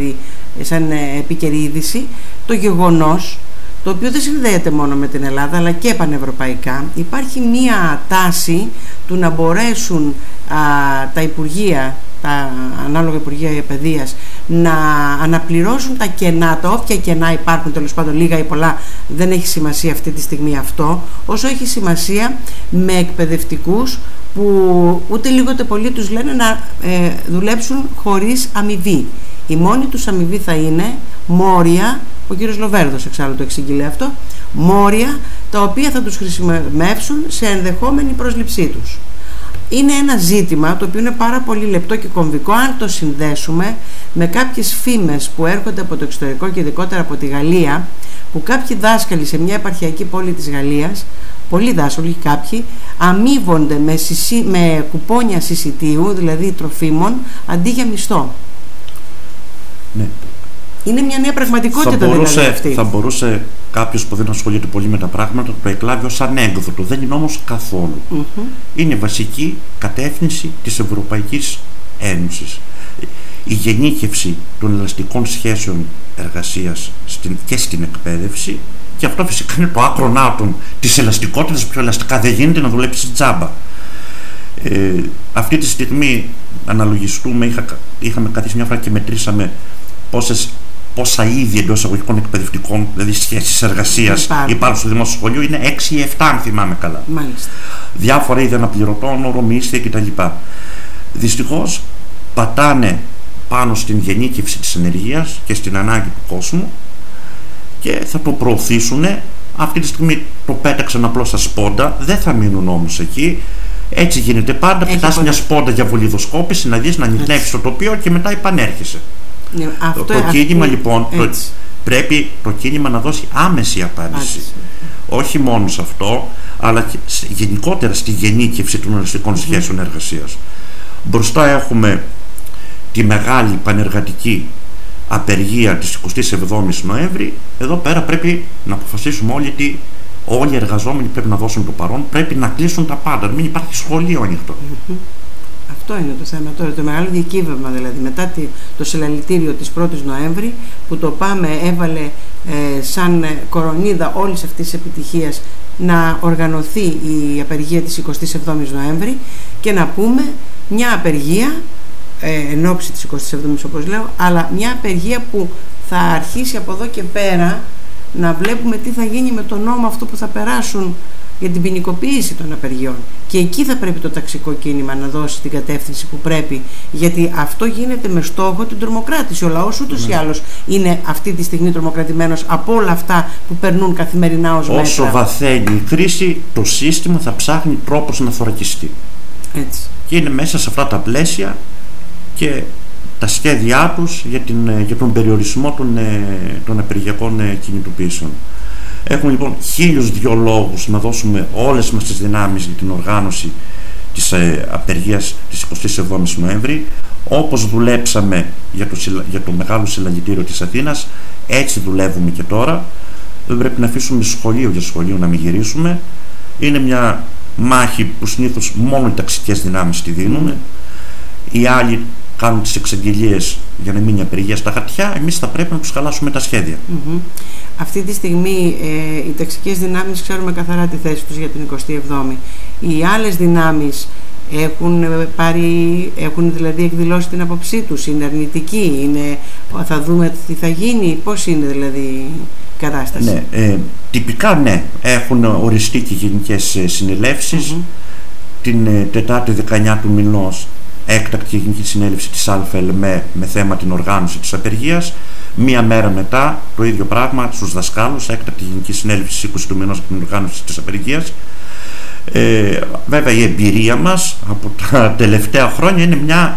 επίκαιρη είδηση το γεγονός, το οποίο δεν συνδέεται μόνο με την Ελλάδα αλλά και πανευρωπαϊκά. Υπάρχει μία τάση του να μπορέσουν τα Υπουργεία, τα ανάλογα Υπουργεία Παιδείας, να αναπληρώσουν τα κενά, τα όποια κενά υπάρχουν, τέλος πάντων λίγα ή πολλά, δεν έχει σημασία αυτή τη στιγμή αυτό, όσο έχει σημασία με εκπαιδευτικούς που ούτε λίγο ούτε πολύ τους λένε να δουλέψουν χωρίς αμοιβή. Η μόνη τους αμοιβή θα είναι μόρια, ο κύριος Λοβέρδος εξάλλου το εξήγηλε αυτό, μόρια τα οποία θα τους χρησιμεύσουν σε ενδεχόμενη πρόσληψή τους. Είναι ένα ζήτημα το οποίο είναι πάρα πολύ λεπτό και κομβικό αν το συνδέσουμε με κάποιες φήμες που έρχονται από το εξωτερικό και ειδικότερα από τη Γαλλία, που κάποιοι δάσκαλοι σε μια επαρχιακή πόλη της Γαλλίας, πολλοί δάσκαλοι, κάποιοι, αμείβονται με κουπόνια συσιτίου, δηλαδή τροφίμων, αντί για μισθό. Ναι. Είναι μια νέα πραγματικότητα δηλαδή αυτή. Θα μπορούσε κάποιος που δεν ασχολείται πολύ με τα πράγματα να το εκλάβει ως ανέκδοτο. Δεν είναι όμως καθόλου. Είναι βασική κατεύθυνση της Ευρωπαϊκής Ένωσης. Η γενίκευση των ελαστικών σχέσεων εργασίας και στην εκπαίδευση, και αυτό φυσικά είναι το άκρον άτομο της ελαστικότητας. Πιο ελαστικά δεν γίνεται να δουλέψεις τζάμπα. Αυτή τη στιγμή, αναλογιστούμε, είχαμε καθίσει μια φορά και μετρήσαμε πόσα είδη εντός εισαγωγικών εκπαιδευτικών, δηλαδή σχέσεις εργασίας υπάρχουν στο δημόσιο σχολείο, είναι 6 ή 7 αν θυμάμαι καλά. Μάλιστα. Διάφορα είδη αναπληρωτών, ορομίσθια κτλ. Δυστυχώς πατάνε πάνω στην γενίκευση της ενεργείας και στην ανάγκη του κόσμου και θα το προωθήσουν. Αυτή τη στιγμή το πέταξαν απλώς στα σπόντα, δεν θα μείνουν όμως εκεί. Έτσι γίνεται πάντα. Πετάς μια σπόντα για βολιδοσκόπηση, να δεις, να ανοιχνεύεις το τοπίο και μετά επανέρχεσαι. Το κίνημα λοιπόν πρέπει το κίνημα να δώσει άμεση απάντηση. Όχι μόνο σε αυτό, αλλά και γενικότερα στη γενίκευση των ελαστικών σχέσεων εργασίας. Μπροστά έχουμε τη μεγάλη πανεργατική απεργία της 27ης Νοέμβρη. Εδώ πέρα πρέπει να αποφασίσουμε όλοι τι όλοι οι εργαζόμενοι πρέπει να δώσουν το παρόν, πρέπει να κλείσουν τα πάντα, μην υπάρχει σχολείο ανοιχτό. Αυτό είναι το θέμα τώρα, το μεγάλο διακύβευμα, δηλαδή μετά το συλλαλητήριο της 1ης Νοέμβρη, που το ΠΑΜΕ έβαλε σαν κορονίδα όλης αυτής της επιτυχίας να οργανωθεί η απεργία της 27ης Νοέμβρη, και να πούμε μια απεργία εν ώψη της 27ης, όπως λέω, αλλά μια απεργία που θα αρχίσει από εδώ και πέρα να βλέπουμε τι θα γίνει με τον νόμο αυτό που θα περάσουν για την ποινικοποίηση των απεργιών. Και εκεί θα πρέπει το ταξικό κίνημα να δώσει την κατεύθυνση που πρέπει, γιατί αυτό γίνεται με στόχο την τρομοκράτηση. Ο λαός ούτως ή άλλως είναι αυτή τη στιγμή τρομοκρατημένος από όλα αυτά που περνούν καθημερινά ως μέτρα. Όσο βαθαίνει η κρίση, το σύστημα θα ψάχνει τρόπος να θωρακιστεί. Έτσι. Και είναι μέσα σε αυτά τα πλαίσια και τα σχέδιά τους για τον περιορισμό των απεργιακών κινητοποιήσεων. Έχουμε λοιπόν 1002 λόγους να δώσουμε όλες μας τις δυνάμεις για την οργάνωση της απεργίας της 27ης Νοέμβρη. Όπως δουλέψαμε για το μεγάλο συλλαλητήριο της Αθήνας, έτσι δουλεύουμε και τώρα. Δεν πρέπει να αφήσουμε σχολείο για σχολείο να μην γυρίσουμε. Είναι μια μάχη που συνήθως μόνο οι ταξικές δυνάμεις τη δίνουν. Οι άλλοι κάνουν τις εξαγγελίες για να μείνει η απεργία στα χαρτιά. Εμείς θα πρέπει να τους χαλάσουμε τα σχέδια. Αυτή τη στιγμή οι ταξικές δυνάμεις ξέρουμε καθαρά τη θέση τους για την 27η. Οι άλλες δυνάμεις έχουν δηλαδή εκδηλώσει την άποψή τους, είναι αρνητικοί, θα δούμε τι θα γίνει, πώς είναι δηλαδή η κατάσταση? Ναι, τυπικά ναι, έχουν οριστεί και γενικές συνελεύσεις. Την Τετάρτη 19 του μηνός έκτακτη γενική συνέλευση της ΑΕΛΜΕ με θέμα την οργάνωση της απεργίας. Μία μέρα μετά το ίδιο πράγμα στους δασκάλους, έκτακτη γενική συνέλευση 20 του μηνός για την οργάνωση της απεργίας. Βέβαια η εμπειρία μας από τα τελευταία χρόνια είναι μια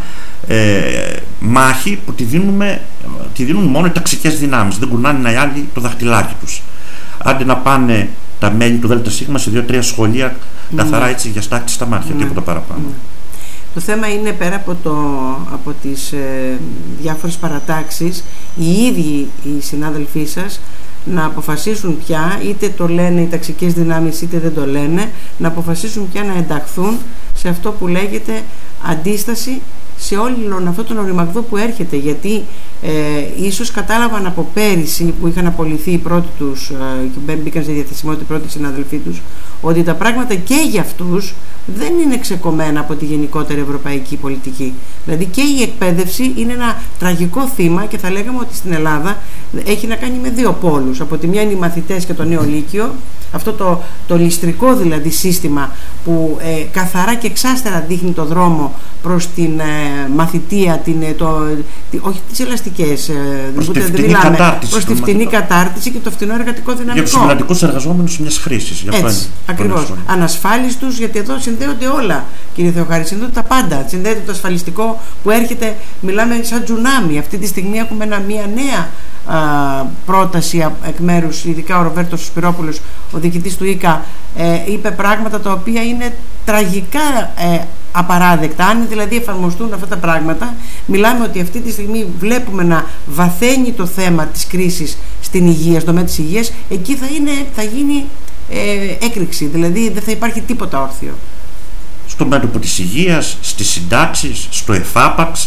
μάχη που τη δίνουν μόνο οι ταξικές δυνάμεις, δεν κουνάνε οι άλλοι το δαχτυλάκι τους. Άντε να πάνε τα μέλη του ΔΣ σε 2-3 σχολεία καθαρά έτσι για στάκτη στα μάτια, τίποτα παραπάνω. Το θέμα είναι, πέρα από τις διάφορες παρατάξεις, οι ίδιοι οι συνάδελφοί σας να αποφασίσουν πια, είτε το λένε οι ταξικές δυνάμεις είτε δεν το λένε, να αποφασίσουν πια να ενταχθούν σε αυτό που λέγεται αντίσταση σε όλον αυτόν τον οριμαγδό που έρχεται, γιατί ίσως κατάλαβαν από πέρυσι που είχαν απολυθεί οι πρώτοι τους και μπήκαν σε διαθεσιμότητα οι πρώτοι συναδελφοί τους, ότι τα πράγματα και για αυτούς δεν είναι ξεκομμένα από τη γενικότερη ευρωπαϊκή πολιτική. Δηλαδή και η εκπαίδευση είναι ένα τραγικό θύμα, και θα λέγαμε ότι στην Ελλάδα έχει να κάνει με δύο πόλους. Από τη μια είναι οι μαθητές και το νέο λύκειο, αυτό το ληστρικό δηλαδή σύστημα που καθαρά και εξάστερα δείχνει το δρόμο προς την μαθητεία, όχι τις ελαστικές, προς τη φτηνή κατάρτιση και το φτηνό εργατικό δυναμικό. Για τους σημαντικούς εργαζόμενους μιας χρήσης. Έτσι, ακριβώς. Ανασφάλιστους, γιατί εδώ συνδέονται όλα, κύριε Θεοχάρη, συνδέονται τα πάντα. Συνδέεται το ασφαλιστικό που έρχεται, μιλάμε σαν τζουνάμι. Αυτή τη στιγμή έχουμε μια νέα πρόταση εκ μέρους, ειδικά ο Ροβέρτος Σπυρόπουλος, ο διοικητής του ΙΚΑ, είπε πράγματα τα οποία είναι τραγικά απαράδεκτα. Αν δηλαδή εφαρμοστούν αυτά τα πράγματα, μιλάμε ότι αυτή τη στιγμή βλέπουμε να βαθαίνει το θέμα της κρίσης στην υγεία, στο τομέα της υγείας. Εκεί θα γίνει έκρηξη, δηλαδή δεν θα υπάρχει τίποτα όρθιο. Στο μέτωπο της υγείας, στις συντάξεις, στο ΕΦΑΠΑΞ,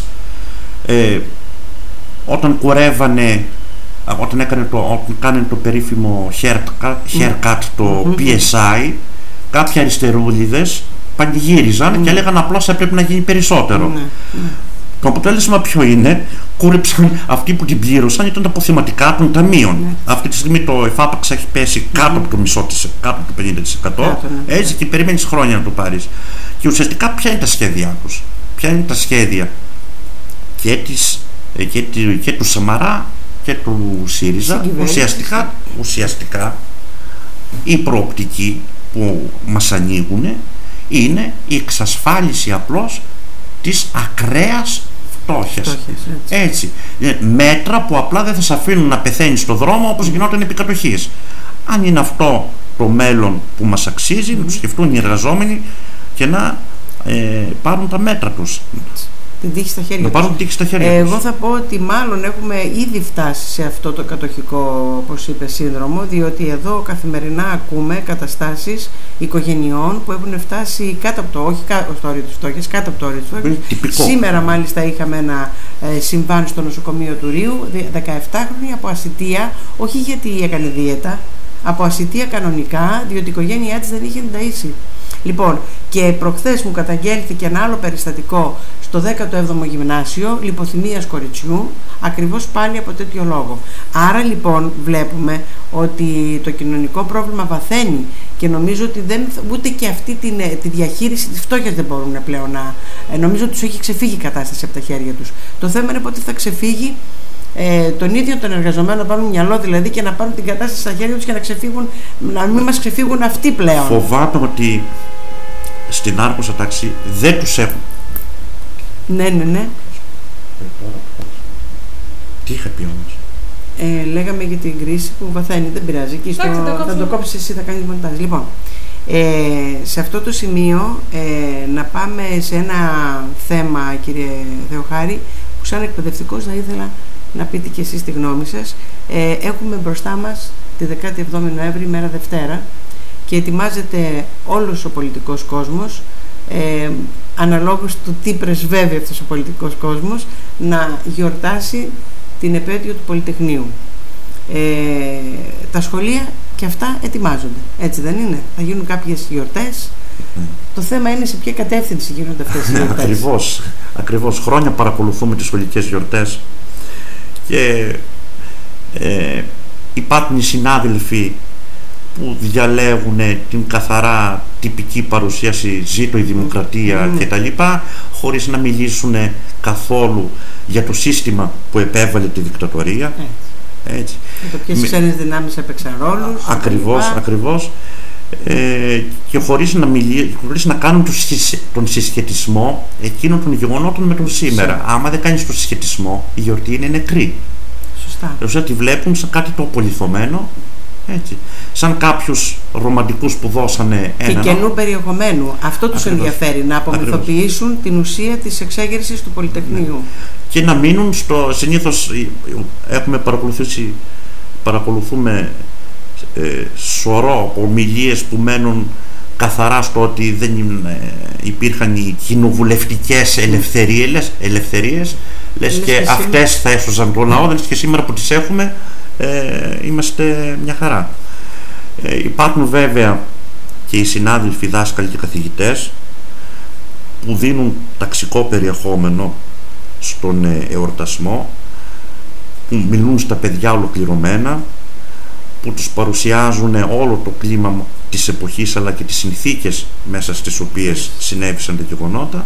όταν κουρεύανε, όταν κάνανε το περίφημο haircut, το PSI, κάποιοι αριστερούλιδες πανηγύριζαν και έλεγαν απλώς έπρεπε να γίνει περισσότερο. Το αποτέλεσμα ποιο είναι? Κούρεψαν αυτοί που την πλήρωσαν, ήταν τα αποθεματικά των ταμείων. Αυτή τη στιγμή το ΕΦΑΠΑΞ έχει πέσει κάτω από το μισό, κάτω από το 50%. Έτσι, και περιμένεις χρόνια να το πάρεις. Και ουσιαστικά ποια είναι τα σχέδιά τους? Ποια είναι τα σχέδια και του Σαμαρά και του ΣΥΡΙΖΑ? Ουσιαστικά η προοπτική που μας ανοίγουν είναι η εξασφάλιση απλώς της ακραίας φτώχειας. Έτσι. Μέτρα που απλά δεν θα σε αφήνουν να πεθαίνεις στο δρόμο όπως γινόταν επί κατοχής. Αν είναι αυτό το μέλλον που μας αξίζει, να το σκεφτούν οι εργαζόμενοι και να πάρουν τα μέτρα τους. την τύχη στα χέρια τους. Να πάρουν την τύχη στα χέρια τους. Εγώ θα πω ότι μάλλον έχουμε ήδη φτάσει σε αυτό το κατοχικό, όπως είπε, σύνδρομο, διότι εδώ καθημερινά ακούμε καταστάσεις οικογενειών που έχουν φτάσει κάτω από το, όχι στο όριο της φτώχειας, κάτω από το όριο της φτώχειας. Σήμερα μάλιστα είχαμε ένα συμβάν στο νοσοκομείο του Ρείου, 17χρονη από ασιτεία, όχι γιατί έκανε δίαιτα, από ασιτεία κανονικά, διότι η οικογένειά της δεν είχε ταΐσει. Λοιπόν, και προχθές μου καταγγέλθηκε ένα άλλο περιστατικό στο 17ο γυμνάσιο λιποθυμίας κοριτσιού, ακριβώς πάλι από τέτοιο λόγο. Άρα λοιπόν βλέπουμε ότι το κοινωνικό πρόβλημα βαθαίνει και νομίζω ότι ούτε και αυτή τη διαχείριση της φτώχειας δεν μπορούν πλέον να... Νομίζω ότι τους έχει ξεφύγει η κατάσταση από τα χέρια τους. Το θέμα είναι πότε θα ξεφύγει τον ίδιο τον εργαζομένο, να πάρουν μυαλό δηλαδή και να πάρουν την κατάσταση στα χέρια τους και να ξεφύγουν, να μην μας ξεφύγουν αυτοί πλέον. Φοβάμαι ότι στην άρχουσα τάξη δεν τους έχουν. Ναι. Τι είχα πει όμως? Λέγαμε για την κρίση που βαθαίνει, δεν πειράζει. Εκεί θα το κόψεις εσύ, θα κάνεις μοντάζ. Λοιπόν, σε αυτό το σημείο να πάμε σε ένα θέμα, κύριε Θεοχάρη, που σαν εκπαιδευτικός θα ήθελα να πείτε και εσείς τη γνώμη σας. Έχουμε μπροστά μας τη 17η Νοέμβρη, ημέρα Δευτέρα, και ετοιμάζεται όλος ο πολιτικός κόσμος, αναλόγως του τι πρεσβεύει αυτός ο πολιτικός κόσμος, να γιορτάσει την επέτειο του Πολυτεχνείου. Τα σχολεία και αυτά ετοιμάζονται, έτσι δεν είναι? Θα γίνουν κάποιες γιορτές. Το θέμα είναι σε ποια κατεύθυνση γίνονται αυτές οι γιορτές. Ακριβώς. Χρόνια παρακολουθούμε τις σχολικές γιορτές και υπάρχουν οι συνάδελφοι που διαλέγουν την καθαρά τυπική παρουσίαση «Ζήτω η δημοκρατία» κτλ., χωρίς να μιλήσουν καθόλου για το σύστημα που επέβαλε τη δικτατορία. Έτσι. Το ποιες ξένες δυνάμεις έπαιξαν ρόλους. Ακριβώς. Και χωρίς να κάνουν τον συσχετισμό εκείνων των γεγονότων με τον σήμερα. Άμα δεν κάνεις τον συσχετισμό, η γιορτή είναι νεκρή. Σωστά. Δηλαδή τη βλέπουν σαν κάτι το απολιθωμένο, έτσι. Σαν κάποιους ρομαντικούς που δώσανε και καινού περιεχομένου. Αυτό τους ενδιαφέρει, να απομυθοποιήσουν την ουσία της εξέγερσης του Πολυτεχνείου. Και να μείνουν συνήθως έχουμε παρακολουθούμε σωρό ομιλίες που μένουν καθαρά στο ότι δεν υπήρχαν οι κοινοβουλευτικές ελευθερίες, λες και αυτές θα έσωζαν τον λαό, και σήμερα που τις έχουμε είμαστε μια χαρά. Υπάρχουν βέβαια και οι συνάδελφοι δάσκαλοι και καθηγητές που δίνουν ταξικό περιεχόμενο στον εορτασμό, που μιλούν στα παιδιά ολοκληρωμένα, που τους παρουσιάζουν όλο το κλίμα της εποχής αλλά και τις συνθήκες μέσα στις οποίες συνέβησαν τα γεγονότα.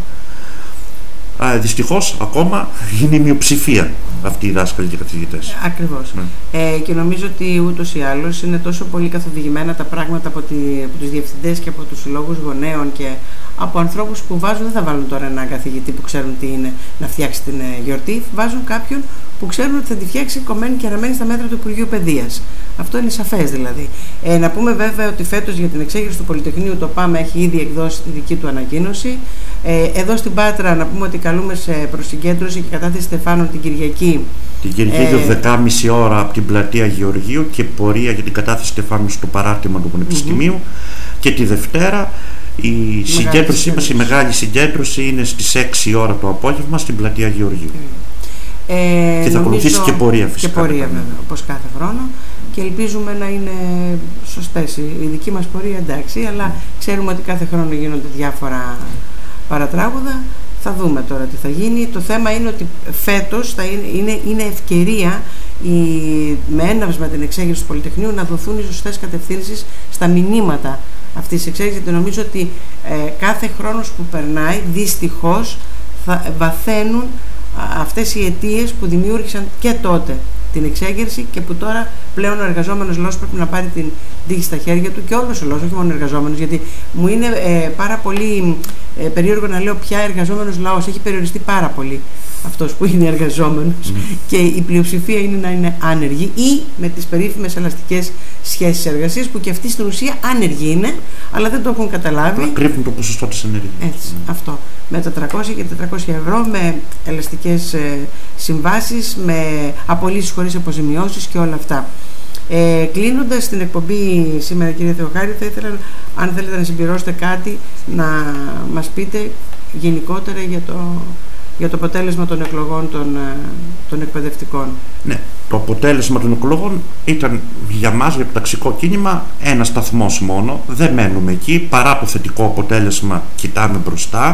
Δυστυχώς ακόμα είναι η μειοψηφία αυτοί οι δάσκαλοι και καθηγητές. Ακριβώς. Και νομίζω ότι ούτως ή άλλως είναι τόσο πολύ καθοδηγημένα τα πράγματα από τους διευθυντές και από τους συλλόγους γονέων και από ανθρώπους που βάζουν, δεν θα βάλουν τώρα έναν καθηγητή που ξέρουν τι είναι να φτιάξει την γιορτή, βάζουν κάποιον που ξέρουν ότι θα τη φτιάξει κομμένη και αραμένη στα μέτρα του Υπουργείου Παιδείας. Αυτό είναι σαφές δηλαδή. Να πούμε βέβαια ότι φέτος για την εξέγερση του Πολυτεχνείου το ΠΑΜ έχει ήδη εκδώσει τη δική του ανακοίνωση. Εδώ στην Πάτρα να πούμε ότι καλούμε σε προσυγκέντρωση και κατάθεση στεφάνων την Κυριακή. Την Κυριακή 10.30 ώρα από την πλατεία Γεωργίου και πορεία για την κατάθεση στεφάνων στο παράρτημα του Πανεπιστημίου. Και τη Δευτέρα η συγκέντρωσή μας, η μεγάλη συγκέντρωση, είναι στις 6 ώρα το απόγευμα στην πλατεία Γεωργίου. Και θα ακολουθήσει και πορεία φυσικά. Και πορεία βέβαια, όπως κάθε χρόνο. Και ελπίζουμε να είναι σωστές η δική μας πορεία, εντάξει, αλλά ξέρουμε ότι κάθε χρόνο γίνονται διάφορα παρατράγουδα. Θα δούμε τώρα τι θα γίνει. Το θέμα είναι ότι φέτος είναι ευκαιρία με έναυσμα την εξέγερση του Πολυτεχνείου να δοθούν οι σωστές κατευθύνσεις στα μηνύματα αυτής της εξέγερσης, γιατί νομίζω ότι κάθε χρόνος που περνάει δυστυχώς θα βαθαίνουν αυτές οι αιτίες που δημιούργησαν και τότε την εξέγερση και που τώρα πλέον ο εργαζόμενος λαός πρέπει να πάρει την τύχη στα χέρια του, και όλος ο λαός, όχι μόνο ο εργαζόμενος, γιατί μου είναι πάρα πολύ περίεργο να λέω πια εργαζόμενος λαός, έχει περιοριστεί πάρα πολύ. αυτός που είναι εργαζόμενος και η πλειοψηφία είναι να είναι άνεργοι ή με τις περίφημες ελαστικές σχέσεις εργασίας, που και αυτοί στην ουσία άνεργοι είναι, αλλά δεν το έχουν καταλάβει. Κρύβουν το ποσοστό της ενέργειας. Έτσι, αυτό. Με τα 300 και 400 ευρώ, με ελαστικές συμβάσεις, με απολύσεις χωρίς αποζημιώσεις και όλα αυτά. Κλείνοντας την εκπομπή σήμερα, κύριε Θεοχάρη, θα ήθελα, αν θέλετε να συμπληρώσετε κάτι, να μας πείτε γενικότερα για το αποτέλεσμα των εκλογών των εκπαιδευτικών. Ναι, το αποτέλεσμα των εκλογών ήταν για μας, για το ταξικό κίνημα, ένα σταθμός μόνο. Δεν μένουμε εκεί, παρά το θετικό αποτέλεσμα κοιτάμε μπροστά.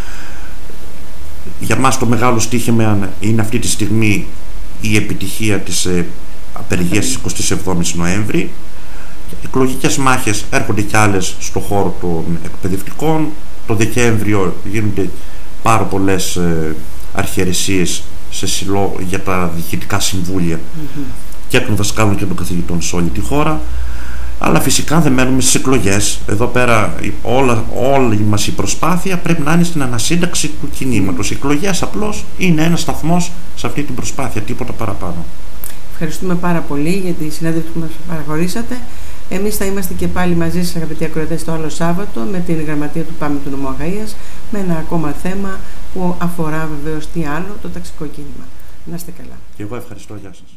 Για μας το μεγάλο στοίχημα είναι αυτή τη στιγμή η επιτυχία της απεργίας της 27ης Νοέμβρη. Οι εκλογικές μάχες έρχονται κι άλλες στον χώρο των εκπαιδευτικών. Το Δεκέμβριο γίνονται πάρα πολλές αρχιερεσίες για τα διοικητικά συμβούλια και των δασκάλων και των καθηγητών σε όλη τη χώρα. Αλλά φυσικά δεν μένουμε στις εκλογές. Εδώ πέρα όλη μας η προσπάθεια πρέπει να είναι στην ανασύνταξη του κινήματος. Οι εκλογές απλώς είναι ένας σταθμός σε αυτή την προσπάθεια, τίποτα παραπάνω. Ευχαριστούμε πάρα πολύ για τη συνέντευξη που μας παραχωρήσατε. Εμείς θα είμαστε και πάλι μαζί σας, αγαπητοί ακροατές, το άλλο Σάββατο με την γραμματεία του ΠΑΜ του Νομού Αχαΐας, με ένα ακόμα θέμα που αφορά βεβαίως τι άλλο, το ταξικό κίνημα. Να είστε καλά. Και εγώ ευχαριστώ. Γεια σας.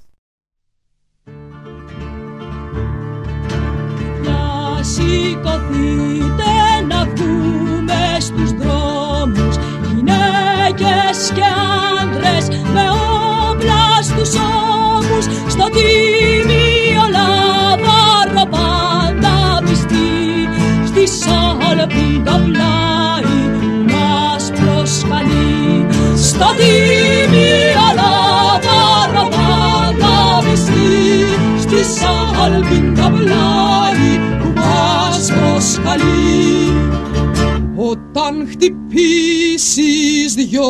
Σηκωθείτε να βγούμε στους δρόμους, γυναίκες και άντρες με όπλα στους ώμους, στο τίμιο λάβαρο πάντα πιστοί, στη σάλπιν το πλάι μας προσκαλεί, στο τίμιο λάβαρο πάντα πιστοί, στη σάλπιν το πλάι μας προσκαλεί. Όταν χτυπήσεις δυο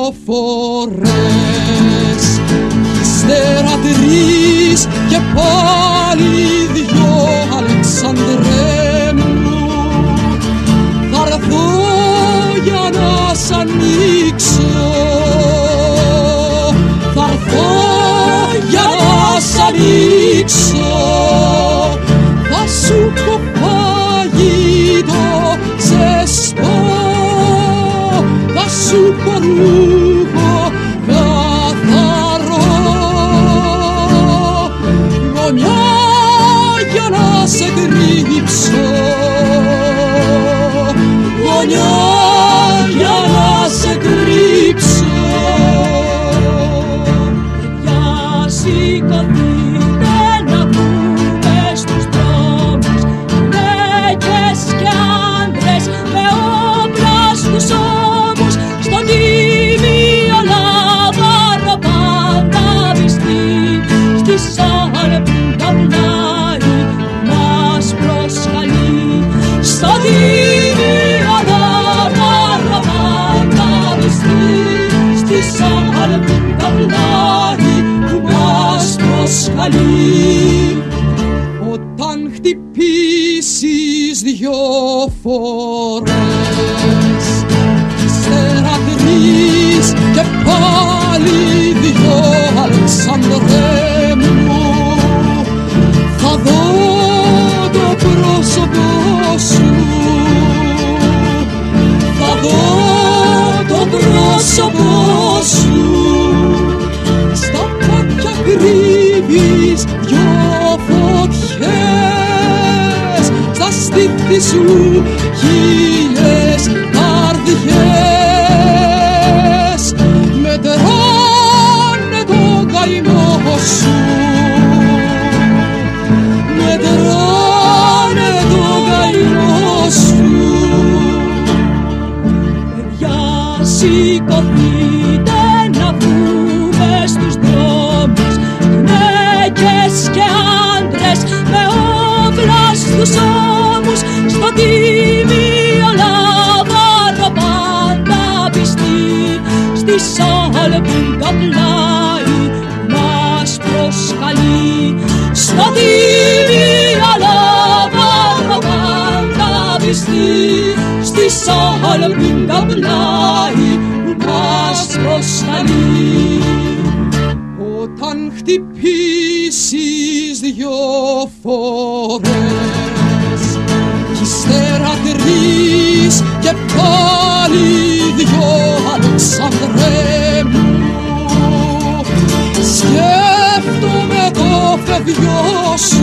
φορές, ύστερα τρεις και πάλι δυο, Αλεξάνδρε μου, θα έρθω για να σ' ανοίξω, θα έρθω για να σ' ανοίξω, θα σου κοπάγει ζεστό, θα σου ρούχο καθαρό, γωνιά για να σε κρύψω, γωνιά για να σε κρύψω. Παιδιά, σηκωθείτε να βγούμε στους δρόμους, γυναίκες και άντρες με όπλα στους ώμους, στον τίμιο λάβαρο πάντα πιστοί, στη σάλπιν το πλάι μας προσκαλεί, στον τίμιο λάβαρο πάντα πιστοί, στη σάλπιν το πλάι μας προσκαλεί. Όταν χτυπήσεις δυο φορές, ύστερα τρεις και πάλι δυο, Αλεξάνδρε μου, θα δω το πρόσωπό σου, θα δω το πρόσωπό σου, στα μάτια κρύβεις δυο φωτιές, στα στήθη σου χίλιες καρδιές, μετράνε το καημό σου, μετράνε το καημό σου. Παιδιά, σηκωθείτε να βγούμε στους δρόμους, γυναίκες και άντρες με όπλα στους ώμους, στο τίμιο λάβαρο πάντα πιστοί, στη σάλπιν το πλάι μας προσκαλεί, στο τίμιο λάβαρο πάντα πιστοί, στη σάλπιν το πλάι μας στο σκαλί. Όταν χτυπήσεις 2 φορές κι ύστερα 3 και πάλι 2, Αλεξάνδρε μου, σκέφτομαι το φευγιό σου